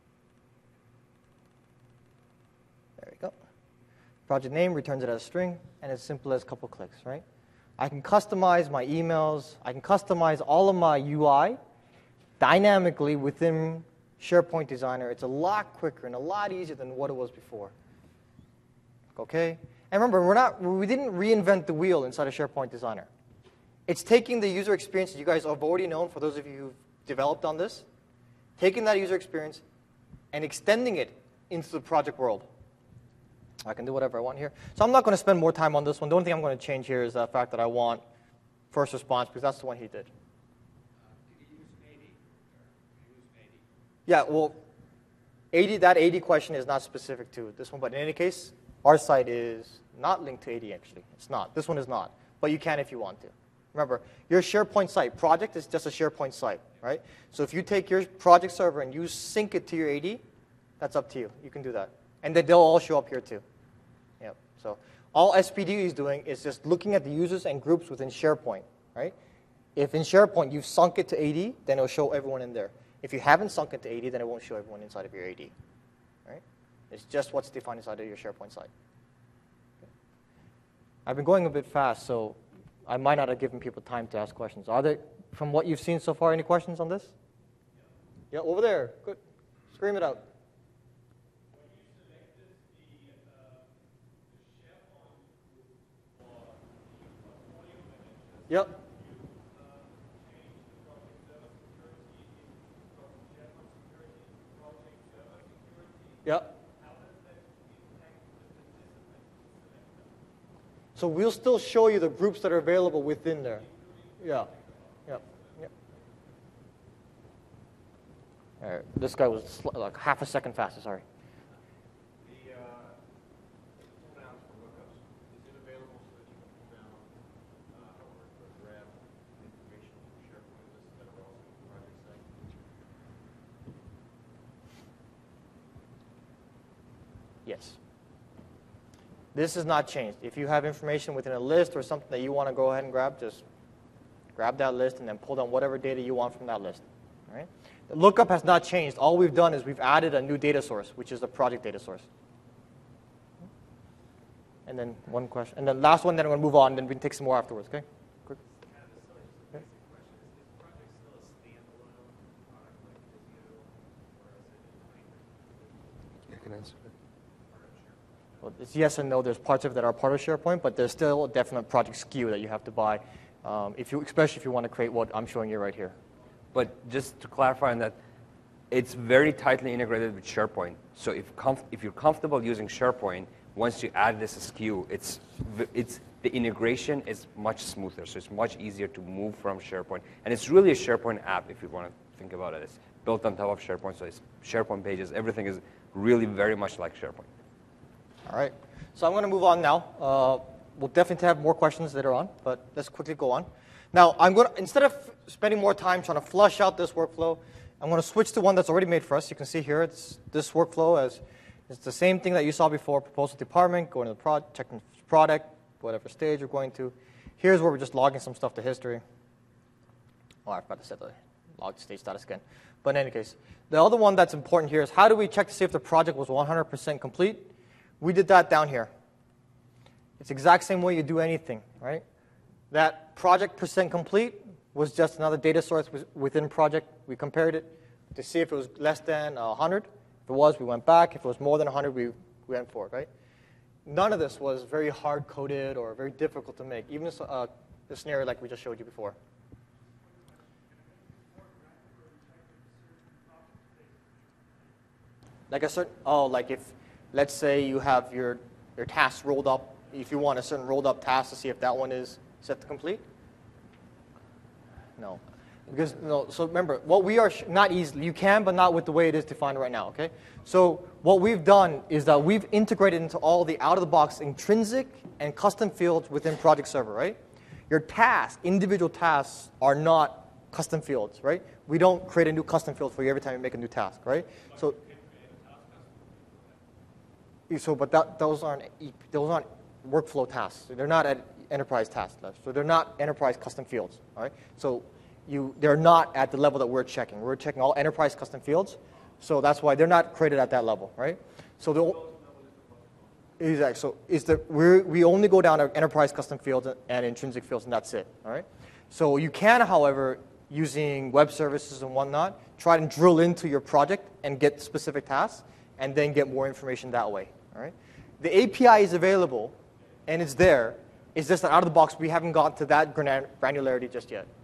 There we go. Project name returns it as a string, and it's simple as a couple clicks, right? I can customize my emails. I can customize all of my UI dynamically within SharePoint Designer. It's a lot quicker and a lot easier than what it was before. Okay? And remember, we didn't reinvent the wheel inside of SharePoint Designer. It's taking the user experience that you guys have already known, for those of you who've developed on this, taking that user experience and extending it into the project world. I can do whatever I want here. So I'm not going to spend more time on this one. The only thing I'm going to change here is the fact that I want first response, because that's the one he did. Did you use 80? Yeah, well, that 80 question is not specific to this one. But in any case, our site is not linked to 80, actually. It's not. This one is not. But you can if you want to. Remember, your SharePoint site, project is just a SharePoint site, right? So if you take your project server and you sync it to your AD, that's up to you. You can do that. And then they'll all show up here, too. Yep. So all SPD is doing is just looking at the users and groups within SharePoint, right? If in SharePoint you've sunk it to AD, then it'll show everyone in there. If you haven't sunk it to AD, then it won't show everyone inside of your AD, right? It's just what's defined inside of your SharePoint site. Okay. I've been going a bit fast, so I might not have given people time to ask questions. Are there, from what you've seen so far, any questions on this? Yeah, over there. Good. Scream it out. Yep. Yep. So we'll still show you the groups that are available within there. Yeah. Yep. Yep. All right. This guy was like half a second faster, sorry. The pull downs for lookups, is it available so that you can pull down or grab information from SharePoint lists that are also in the project site? Yes. This has not changed. If you have information within a list or something that you want to go ahead and grab, just grab that list and then pull down whatever data you want from that list. All right? The lookup has not changed. All we've done is we've added a new data source, which is the project data source. And then one question. And then last one, then I'm going to move on, then we can take some more afterwards, okay? Quick. Kind of a silly, basic question. Is project still a standalone product like Visio, or is it integrated? I can answer that. Well, it's yes and no. There's parts of it that are part of SharePoint, but there's still a definite project SKU that you have to buy, especially if you want to create what I'm showing you right here. But just to clarify on that, it's very tightly integrated with SharePoint. So if you're comfortable using SharePoint, once you add this SKU, the integration is much smoother. So it's much easier to move from SharePoint. And it's really a SharePoint app if you want to think about it. It's built on top of SharePoint, so it's SharePoint pages. Everything is really very much like SharePoint. All right. So I'm going to move on now. We'll definitely have more questions later on, but let's quickly go on. Now, I'm going to, instead of spending more time trying to flush out this workflow, I'm going to switch to one that's already made for us. You can see here, it's this workflow it's the same thing that you saw before: proposal department, going to the checking product, whatever stage you're going to. Here's where we're just logging some stuff to history. Oh, I forgot to set the log stage status again. But in any case, the other one that's important here is how do we check to see if the project was 100% complete? We did that down here. It's the exact same way you do anything, right? That project percent complete was just another data source within project. We compared it to see if it was less than 100. If it was, we went back. If it was more than 100, we went forward, right? None of this was very hard-coded or very difficult to make, even the scenario like we just showed you before. Like a certain, like if, let's say you have your tasks rolled up, if you want a certain rolled up task to see if that one is set to complete? No. Because, no, so remember, what we are, not easily, you can, but not with the way it is defined right now, okay? So what we've done is that we've integrated into all the out-of-the-box intrinsic and custom fields within Project Server, right? Your tasks, individual tasks, are not custom fields, right? We don't create a new custom field for you every time you make a new task, right? But those aren't workflow tasks. They're not enterprise tasks. So they're not enterprise custom fields. All right. So they're not at the level that we're checking. We're checking all enterprise custom fields. So that's why they're not created at that level, right? So exactly. So we only go down to enterprise custom fields and intrinsic fields, and that's it. All right. So you can, however, using web services and whatnot, try and drill into your project and get specific tasks, and then get more information that way. All right. The API is available, and it's there. It's just that out of the box, we haven't gotten to that granularity just yet.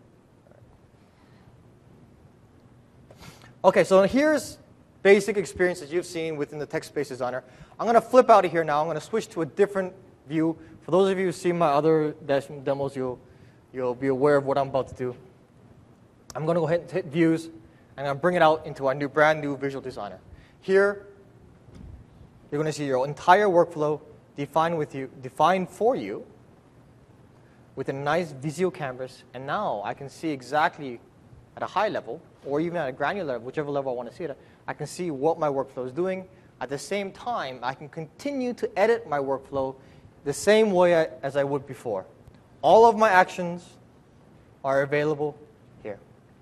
Okay, so here's basic experience that you've seen within the Text-Based Designer. I'm going to flip out of here now. I'm going to switch to a different view. For those of you who've seen my other demos, you'll be aware of what I'm about to do. I'm going to go ahead and hit Views, and I'm going to bring it out into our brand new Visual Designer. Here, you're going to see your entire workflow defined for you with a nice Visio canvas. And now I can see exactly at a high level, or even at a granular level, whichever level I want to see it at, I can see what my workflow is doing. At the same time, I can continue to edit my workflow the same way as I would before. All of my actions are available here.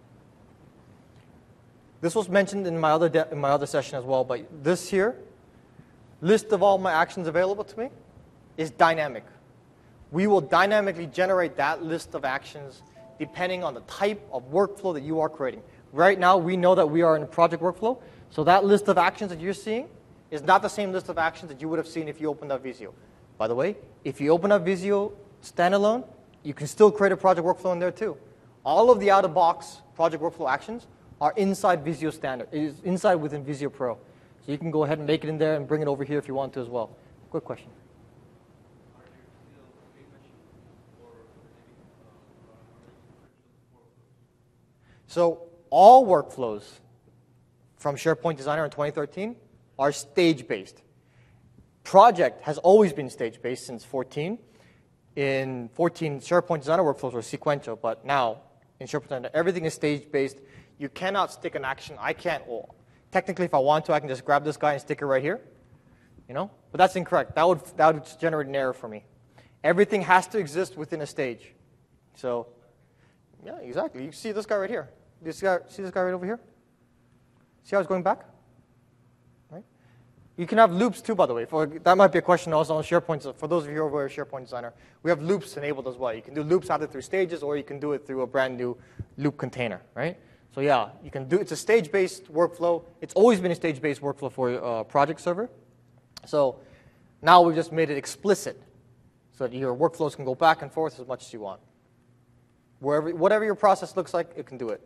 This was mentioned in my other session as well, but this here, list of all my actions available to me, is dynamic. we will dynamically generate that list of actions depending on the type of workflow that you are creating. Right now, we know that we are in a project workflow, so that list of actions that you're seeing is not the same list of actions that you would have seen if you opened up Visio. By the way, if you open up Visio standalone, you can still create a project workflow in there too. All of the out-of-box project workflow actions are inside Visio Standard. It is inside within Visio Pro. So you can go ahead and make it in there and bring it over here if you want to as well. Good question. So all workflows from SharePoint Designer in 2013 are stage-based. Project has always been stage-based since 14. In 14, SharePoint Designer workflows were sequential, but now in SharePoint Designer, everything is stage-based. You cannot stick an action. I can't. Well, technically, if I want to, I can just grab this guy and stick it right here. But that's incorrect. That would generate an error for me. Everything has to exist within a stage. So, yeah, exactly. You see this guy right here. See this guy right over here? See how it's going back? Right? You can have loops too, by the way. That might be a question also on SharePoint. So for those of you who are aware of SharePoint Designer, we have loops enabled as well. You can do loops either through stages or you can do it through a brand new loop container, right? So yeah, you can do. It's a stage-based workflow. It's always been a stage-based workflow for project server. So now we've just made it explicit so that your workflows can go back and forth as much as you want. Whatever your process looks like, it can do it.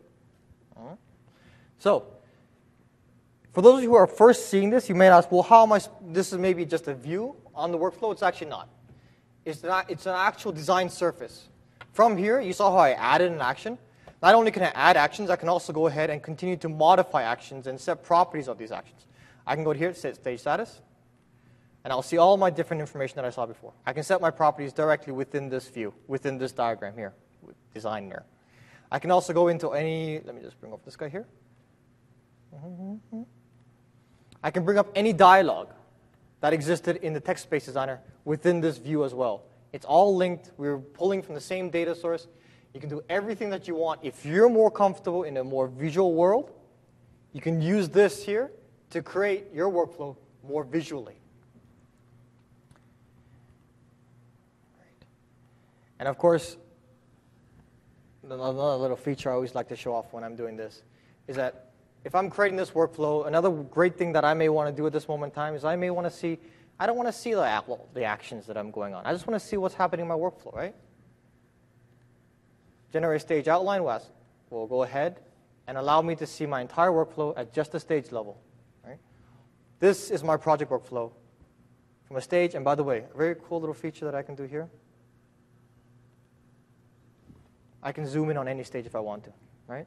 So for those of you who are first seeing this, you may ask, well, how am I? This is maybe just a view on the workflow. It's actually not. It's an actual design surface. From here, you saw how I added an action. Not only can I add actions, I can also go ahead and continue to modify actions and set properties of these actions. I can go here, set stage status, and I'll see all my different information that I saw before. I can set my properties directly within this view, within this diagram here, with design there. I can also go into let me just bring up this guy here. I can bring up any dialogue that existed in the text space designer within this view as well. It's all linked. We're pulling from the same data source. You can do everything that you want. If you're more comfortable in a more visual world, you can use this here to create your workflow more visually. Right. And of course, another little feature I always like to show off when I'm doing this is that if I'm creating this workflow, another great thing that I may want to do at this moment in time is I may want to see, I don't want to see the actions that I'm going on. I just want to see what's happening in my workflow, right? Generate stage outline will go ahead and allow me to see my entire workflow at just the stage level, right? This is my project workflow from a stage. And by the way, a very cool little feature that I can do here. I can zoom in on any stage if I want to, right?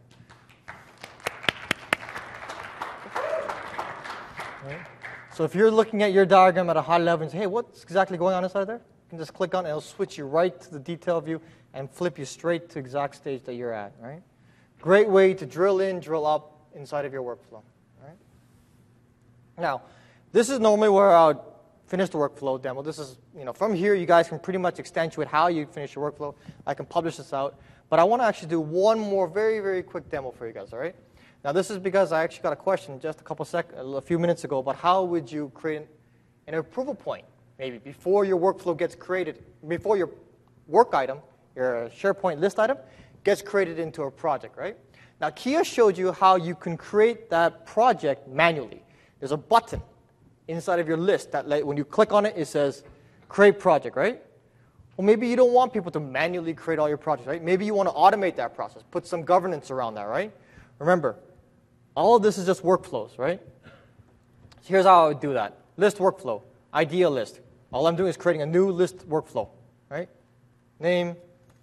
Right? So if you're looking at your diagram at a high level and say, hey, what's exactly going on inside there? You can just click on it, and it'll switch you right to the detail view and flip you straight to the exact stage that you're at, right? Great way to drill in, drill up inside of your workflow, right? Now, this is normally where I would finish the workflow demo. This is, from here, you guys can pretty much accentuate how you finish your workflow. I can publish this out. But I want to actually do one more very, very quick demo for you guys, all right? Now, this is because I actually got a question just a few minutes ago about how would you create an approval point, maybe, before your workflow gets created, before your work item, your SharePoint list item, gets created into a project, right? Now, Kia showed you how you can create that project manually. There's a button inside of your list that when you click on it, it says create project, right? Well, maybe you don't want people to manually create all your projects, right? Maybe you want to automate that process, put some governance around that, right? Remember, all of this is just workflows, right? So here's how I would do that. List workflow, idea list. All I'm doing is creating a new list workflow, right? Name.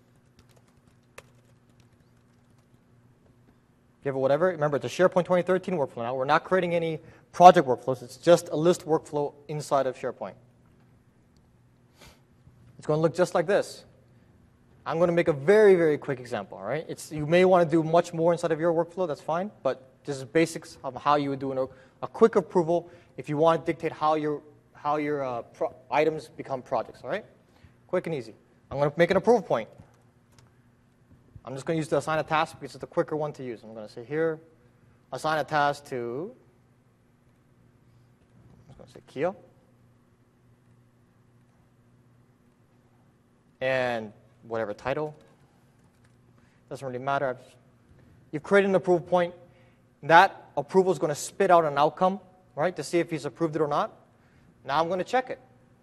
Give it whatever. Remember, it's a SharePoint 2013 workflow now. We're not creating any project workflows. It's just a list workflow inside of SharePoint. It's going to look just like this. I'm going to make a very, very quick example, all right? You may want to do much more inside of your workflow. That's fine. But this is basics of how you would do a quick approval if you want to dictate how your items become projects, all right? Quick and easy. I'm going to make an approval point. I'm just going to use the assign a task because it's the quicker one to use. I'm going to say here, assign a task to, I'm going to say Kia. and whatever title. Doesn't really matter. You've created an approval point. That approval is going to spit out an outcome, right, to see if he's approved it or not. Now I'm going to check it.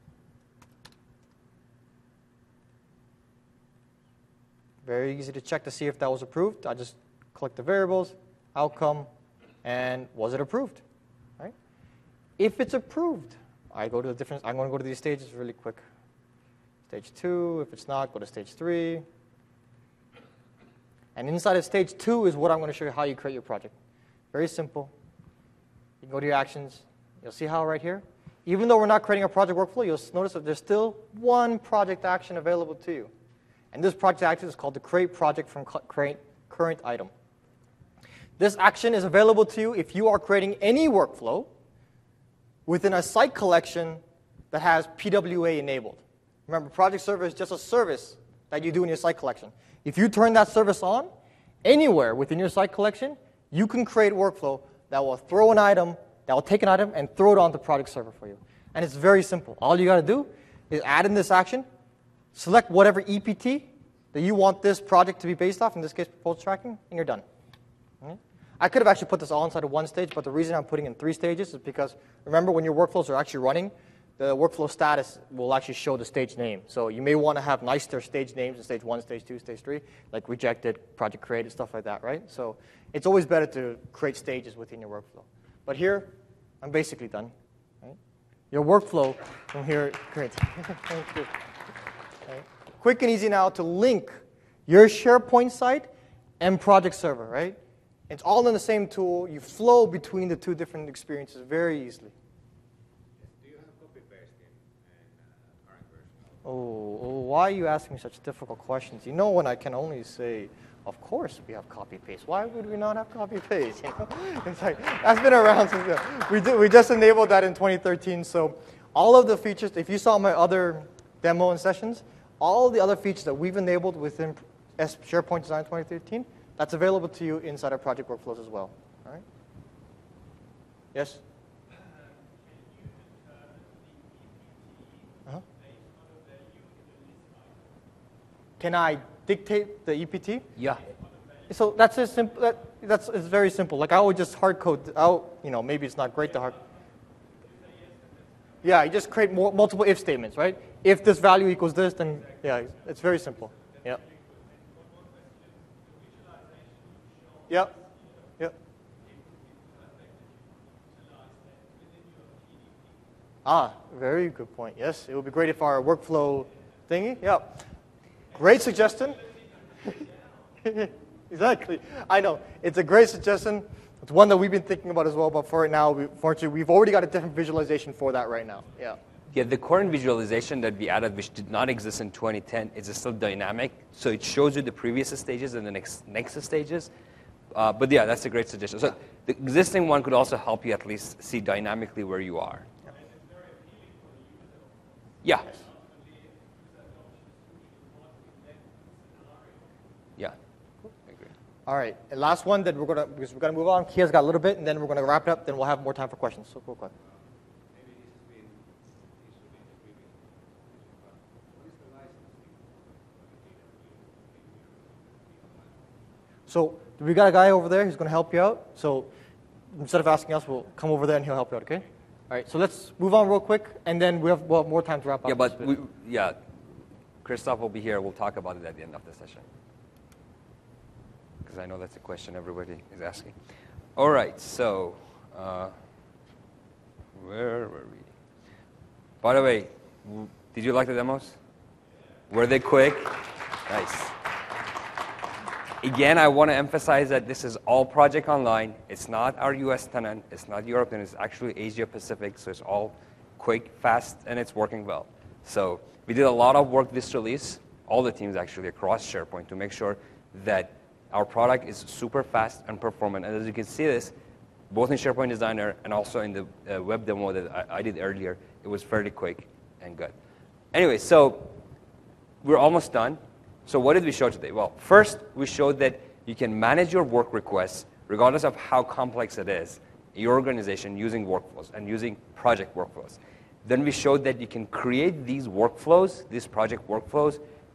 Very easy to check to see if that was approved. I just click the variables, outcome, and was it approved? Right? If it's approved, I'm going to go to these stages really quick. Stage 2. If it's not, go to stage 3. And inside of stage 2 is what I'm going to show you how you create your project. Very simple. You can go to your actions. You'll see how right here, even though we're not creating a project workflow, you'll notice that there's still one project action available to you. And this project action is called the create project from current item. This action is available to you if you are creating any workflow within a site collection that has PWA enabled. Remember, Project Server is just a service that you do in your site collection. If you turn that service on, anywhere within your site collection, you can create workflow that will throw an item, that will take an item and throw it onto Project Server for you. And it's very simple. All you got to do is add in this action, select whatever EPT that you want this project to be based off, in this case, proposal tracking, and you're done. Right? I could have actually put this all inside of one stage, but the reason I'm putting in 3 stages is because, remember, when your workflows are actually running, the workflow status will actually show the stage name. So you may want to have nicer stage names in stage 1, stage 2, stage 3, like rejected, project created, stuff like that, right? So it's always better to create stages within your workflow. But here, I'm basically done. Right? Your workflow from here, great. Thank you. Right? Quick and easy now to link your SharePoint site and Project Server, right? It's all in the same tool. You flow between the 2 different experiences very easily. Do you have copy-paste in current version? Oh, why are you asking me such difficult questions? You know when I can only say, of course we have copy-paste. Why would we not have copy-paste? You know? It's like, that's been around since, we just enabled that in 2013. So all of the features, if you saw my other demo and sessions, all the other features that we've enabled within SharePoint Design 2013, that's available to you inside our project workflows as well. All right? Yes? Can I dictate the EPT? Yeah. So that's as simple. It's very simple. Like I would just hard code out. You know, maybe it's not great to hard. Yeah, you just create multiple if statements, right? If this value equals this, then yeah, it's very simple. Yeah. Yep. Yep. Ah, very good point. Yes, it would be great if our workflow thingy. Yep. Great suggestion. Exactly. I know. It's a great suggestion. It's one that we've been thinking about as well, but for right now, fortunately, we've already got a different visualization for that right now. Yeah. Yeah, the current visualization that we added, which did not exist in 2010, is still dynamic. So it shows you the previous stages and the next stages. But yeah, that's a great suggestion. So the existing one could also help you at least see dynamically where you are. Yeah. Yeah. I agree. All right. And last one that because we're gonna move on. Kia's got a little bit, and then we're gonna wrap it up. Then we'll have more time for questions. So go ahead. So we got a guy over there who's going to help you out. So instead of asking us, we'll come over there and he'll help you out, okay? All right, so let's move on real quick, and then we'll have more time to wrap up. Yeah, but Christoph will be here. We'll talk about it at the end of the session. Because I know that's a question everybody is asking. All right, so where were we? By the way, did you like the demos? Were they quick? Nice. Again, I want to emphasize that this is all Project Online. It's not our US tenant. It's not Europe, and it's actually Asia Pacific. So it's all quick, fast, and it's working well. So we did a lot of work this release, all the teams actually across SharePoint, to make sure that our product is super fast and performant. And as you can see this, both in SharePoint Designer and also in the web demo that I did earlier, it was fairly quick and good. Anyway, so we're almost done. So what did we show today? Well, first, we showed that you can manage your work requests, regardless of how complex it is, in your organization using workflows and using project workflows. Then we showed that you can create these workflows, these project workflows,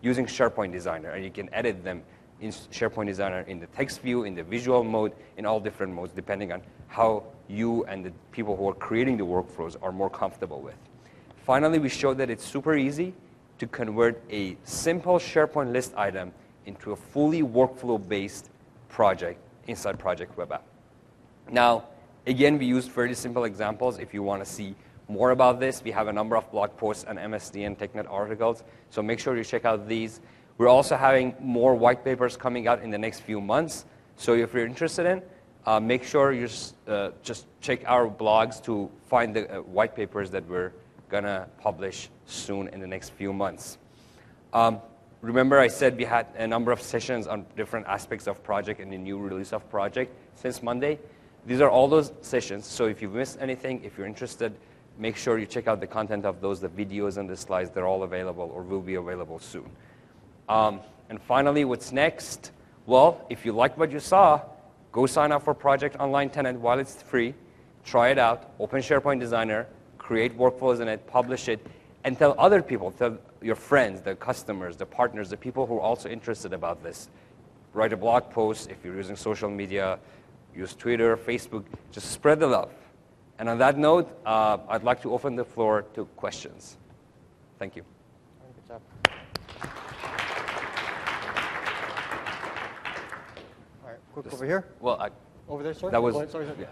using SharePoint Designer, and you can edit them in SharePoint Designer in the text view, in the visual mode, in all different modes, depending on how you and the people who are creating the workflows are more comfortable with. Finally, we showed that it's super easy to convert a simple SharePoint list item into a fully workflow-based project inside Project Web App. Now, again, we used very simple examples. If you want to see more about this, we have a number of blog posts and MSD and TechNet articles, so make sure you check out these. We're also having more white papers coming out in the next few months, so if you're interested in, make sure you just check our blogs to find the white papers that we're going to publish soon in the next few months. Remember I said we had a number of sessions on different aspects of project and the new release of project since Monday. These are all those sessions, so if you've missed anything, if you're interested, make sure you check out the content of those, the videos and the slides. They're all available or will be available soon. And finally, what's next? Well, if you like what you saw, go sign up for Project Online Tenant while it's free. Try it out. Open SharePoint Designer. Create workflows in it. Publish it. And tell other people, tell your friends, the customers, the partners, the people who are also interested about this. Write a blog post. If you're using social media, use Twitter, Facebook. Just spread the love. And on that note, I'd like to open the floor to questions. Thank you. Good job. All right, quick over here. Well, Over there, sorry. that was, Go ahead, sorry. yeah.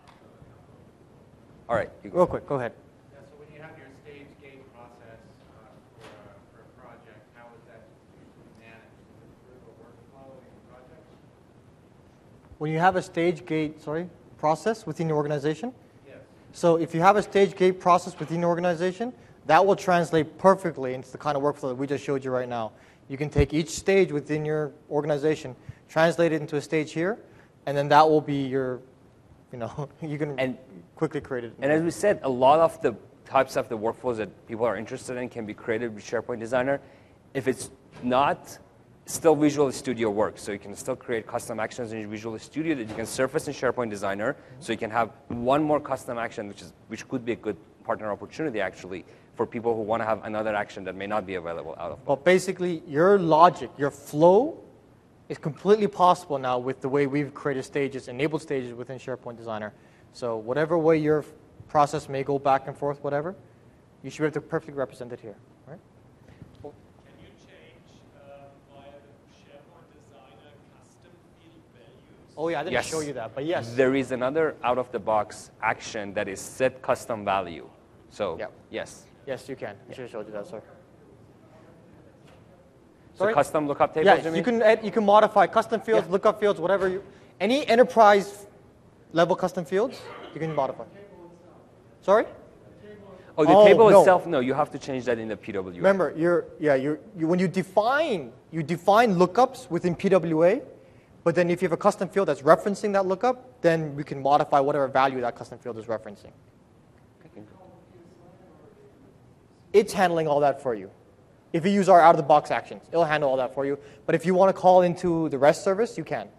All right, you go. Real quick, go ahead. Yeah, so when you have your stage gate process for a project, how is that managed? Is it through a workflow in your project? When you have a stage gate, process within your organization, Yes. so if you have a stage gate process within your organization, that will translate perfectly into the kind of workflow that we just showed you right now. You can take each stage within your organization, translate it into a stage here, and then that will be your, you can quickly create it. And as we said, a lot of the types of the workflows that people are interested in can be created with SharePoint Designer. If it's not, still Visual Studio works. So you can still create custom actions in Visual Studio that you can surface in SharePoint Designer. So you can have one more custom action, which could be a good partner opportunity, actually, for people who want to have another action that may not be available out of. But basically, your logic, your flow, is completely possible now with the way we've created stages, enabled stages within SharePoint Designer. So whatever way your process may go back and forth, whatever, you should be able to perfectly represent it here. Right? Can you change via the SharePoint Designer custom field values? Oh yeah, I didn't Yes. show you that, but yes. There is another out-of-the-box action that is set custom value. So, Yep. yes. Yes, you can. I should have showed you that, sir. So Sorry? custom lookup tables, Yeah, you mean? you can modify custom fields, Yeah. lookup fields, whatever any enterprise level custom fields, you can modify. Sorry? Oh, the Oh, table no. itself, no, you have to change that in the PWA. Remember, when you define lookups within PWA, but then if you have a custom field that's referencing that lookup, then we can modify whatever value that custom field is referencing. It's handling all that for you. If you use our out-of-the-box actions, it'll handle all that for you. But if you want to call into the REST service, you can.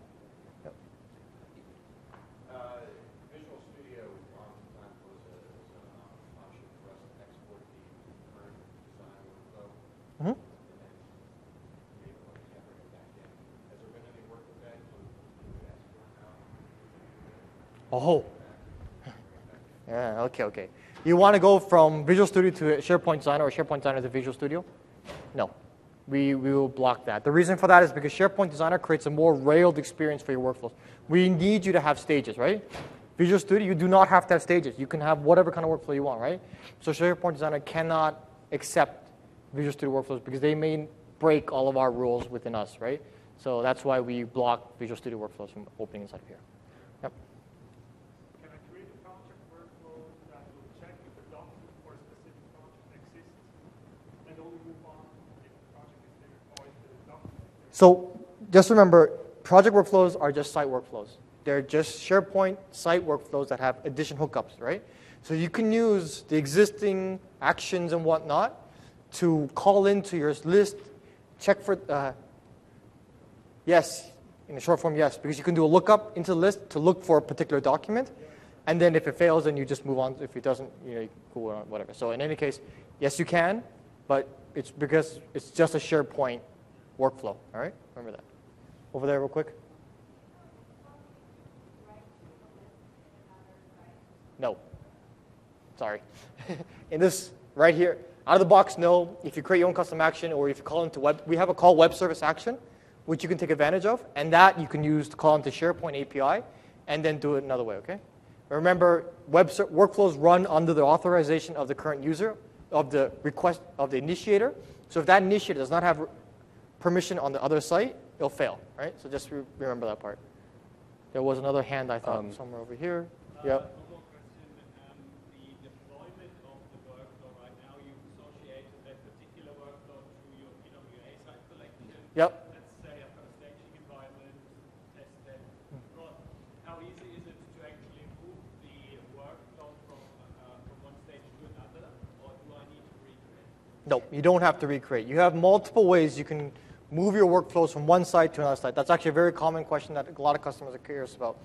Visual Studio oftentimes was an option for us to export the current design workflow. Mhm. And then maybe when we can bring it back in. Has there been any work with that? Can we export now? Oh. Yeah, okay. You want to go from Visual Studio to SharePoint Designer or SharePoint Designer to Visual Studio? No. We will block that. The reason for that is because SharePoint Designer creates a more railed experience for your workflows. We need you to have stages, right? Visual Studio, you do not have to have stages. You can have whatever kind of workflow you want, right? So SharePoint Designer cannot accept Visual Studio workflows because they may break all of our rules within us, right? So that's why we block Visual Studio workflows from opening inside of here. Yep. Can I create a project workflow that will check if a document for a specific project exists and only move on if the project is there or if the document is there? So just remember, project workflows are just site workflows. They're just SharePoint site workflows that have addition hookups, right? So you can use the existing actions and whatnot to call into your list, check for, yes, in the short form, yes, because you can do a lookup into the list to look for a particular document, and then if it fails, then you just move on. If it doesn't, you can go on, whatever. So in any case, yes, you can. but it's because it's just a SharePoint workflow. All right, remember that. Over there, real quick. No. Sorry. In this right here, out of the box, no. If you create your own custom action or if you call into web, we have a call web service action, which you can take advantage of, and that you can use to call into SharePoint API and then do it another way, okay? Remember, workflows run under the authorization of the current user, of the request, of the initiator. So if that initiator does not have permission on the other site, it'll fail, right? So just remember that part. There was another hand I thought somewhere over here. Yep. One more question. The deployment of the workflow right now, you've associated that particular workflow to your PWA site collection. Yep. Let's say I've got a staging environment, test that. Well, how easy is it to actually move the workflow from one stage to another, or do I need to recreate? No, you don't have to recreate. You have multiple ways you can move your workflows from one site to another site. That's actually a very common question that a lot of customers are curious about.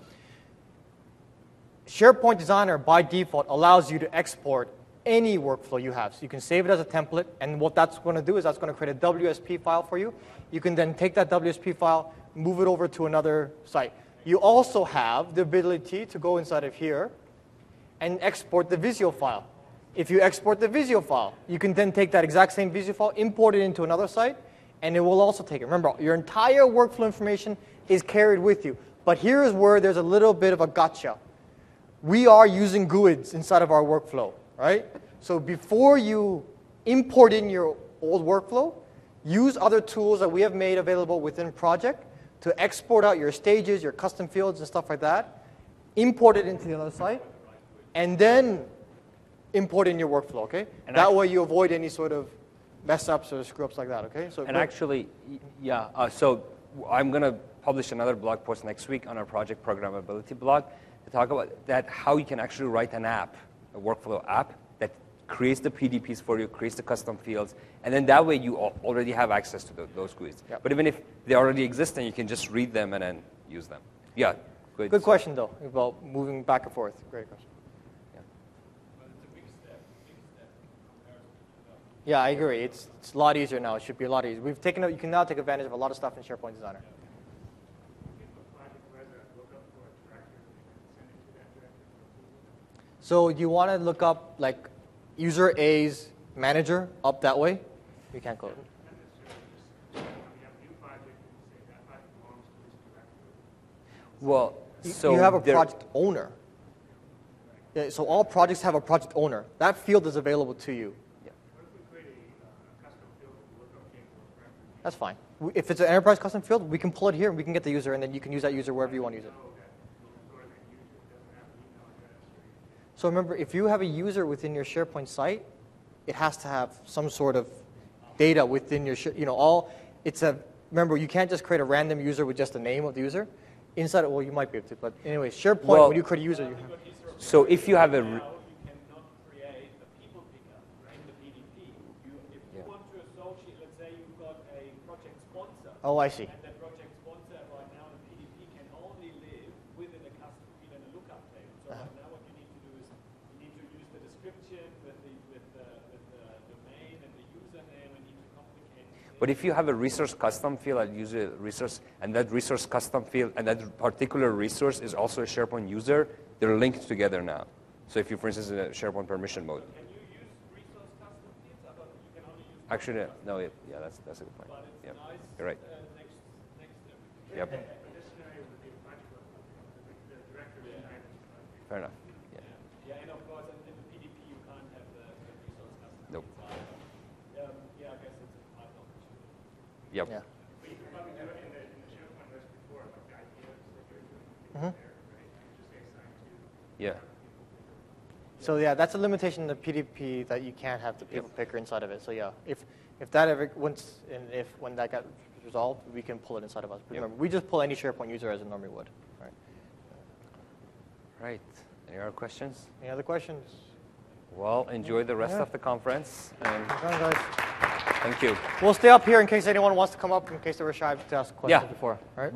SharePoint Designer, by default, allows you to export any workflow you have. So you can save it as a template, and what that's going to do is that's going to create a WSP file for you. You can then take that WSP file, move it over to another site. You also have the ability to go inside of here and export the Visio file. If you export the Visio file, you can then take that exact same Visio file, import it into another site, and it will also take it. Remember, your entire workflow information is carried with you. But here is where there's a little bit of a gotcha. We are using GUIDs inside of our workflow, right? So before you import in your old workflow, use other tools that we have made available within Project to export out your stages, your custom fields, and stuff like that. Import it into the other site, and then import in your workflow, okay? And that way you avoid any sort of mess ups or screw ups like that, okay? So and actually, yeah, so I'm going to publish another blog post next week on our project programmability blog to talk about that, how you can actually write an app, a workflow app that creates the PDPs for you, creates the custom fields, and then that way you already have access to those GUIs. Yep. But even if they already exist, then you can just read them and then use them. Yeah, good question, though, about moving back and forth. Great question. But it's a big step in comparison to that. Yeah, I agree. It's a lot easier now. It should be a lot easier. You can now take advantage of a lot of stuff in SharePoint Designer. So you want to look up like user A's manager up that way? You can't go. Well, so you have a project owner. Yeah, so all projects have a project owner. That field is available to you. Yeah. That's fine. If it's an enterprise custom field, we can pull it here and we can get the user, and then you can use that user wherever you want to use it. So remember, if you have a user within your SharePoint site, it has to have some sort of data within your, remember, you can't just create a random user with just the name of the user. Inside, well, you might be able to, but anyway, SharePoint, when you create a user, you have. So if you have a... You cannot create a people picker in the PDP. If you want to associate, let's say you've got a project sponsor. Oh, I see. And that project sponsor right now in PDP can only live within a custom field and a lookup table. So right now what you need to do is you need to use the description with the domain and the username, and need to complicate it. But if you have a resource custom field, I'll use a resource, and that resource custom field and that particular resource is also a SharePoint user, they're linked together now. So if you, for instance, in a SharePoint permission mode. Can you use resource custom fields? I thought you can only use. Actually, no, yeah, that's a good point. But it's Yep. nice. You're right. Next step. Yep. This scenario would be much worse. The director is not. Fair enough. Yeah. Yeah, and of course, in the PDP, you can't have the resource custom Nope. fields either. Yeah, I guess it's a hard opportunity. Yep. Yeah. But you could probably do it in the SharePoint list before, like the ideas that you're doing Mhm. there, right? And just say assign to. Yeah. So yeah, that's a limitation in the PDP that you can't have the people picker inside of it. So yeah, if that ever when that got resolved, we can pull it inside of us. But Yep. remember, we just pull any SharePoint user as it normally would. All right. Right. Any other questions? Any other questions? Well, enjoy the rest Yeah. of the conference, and Come on, guys. thank you. We'll stay up here in case anyone wants to come up, in case they were shy to ask questions Yeah. before. All right.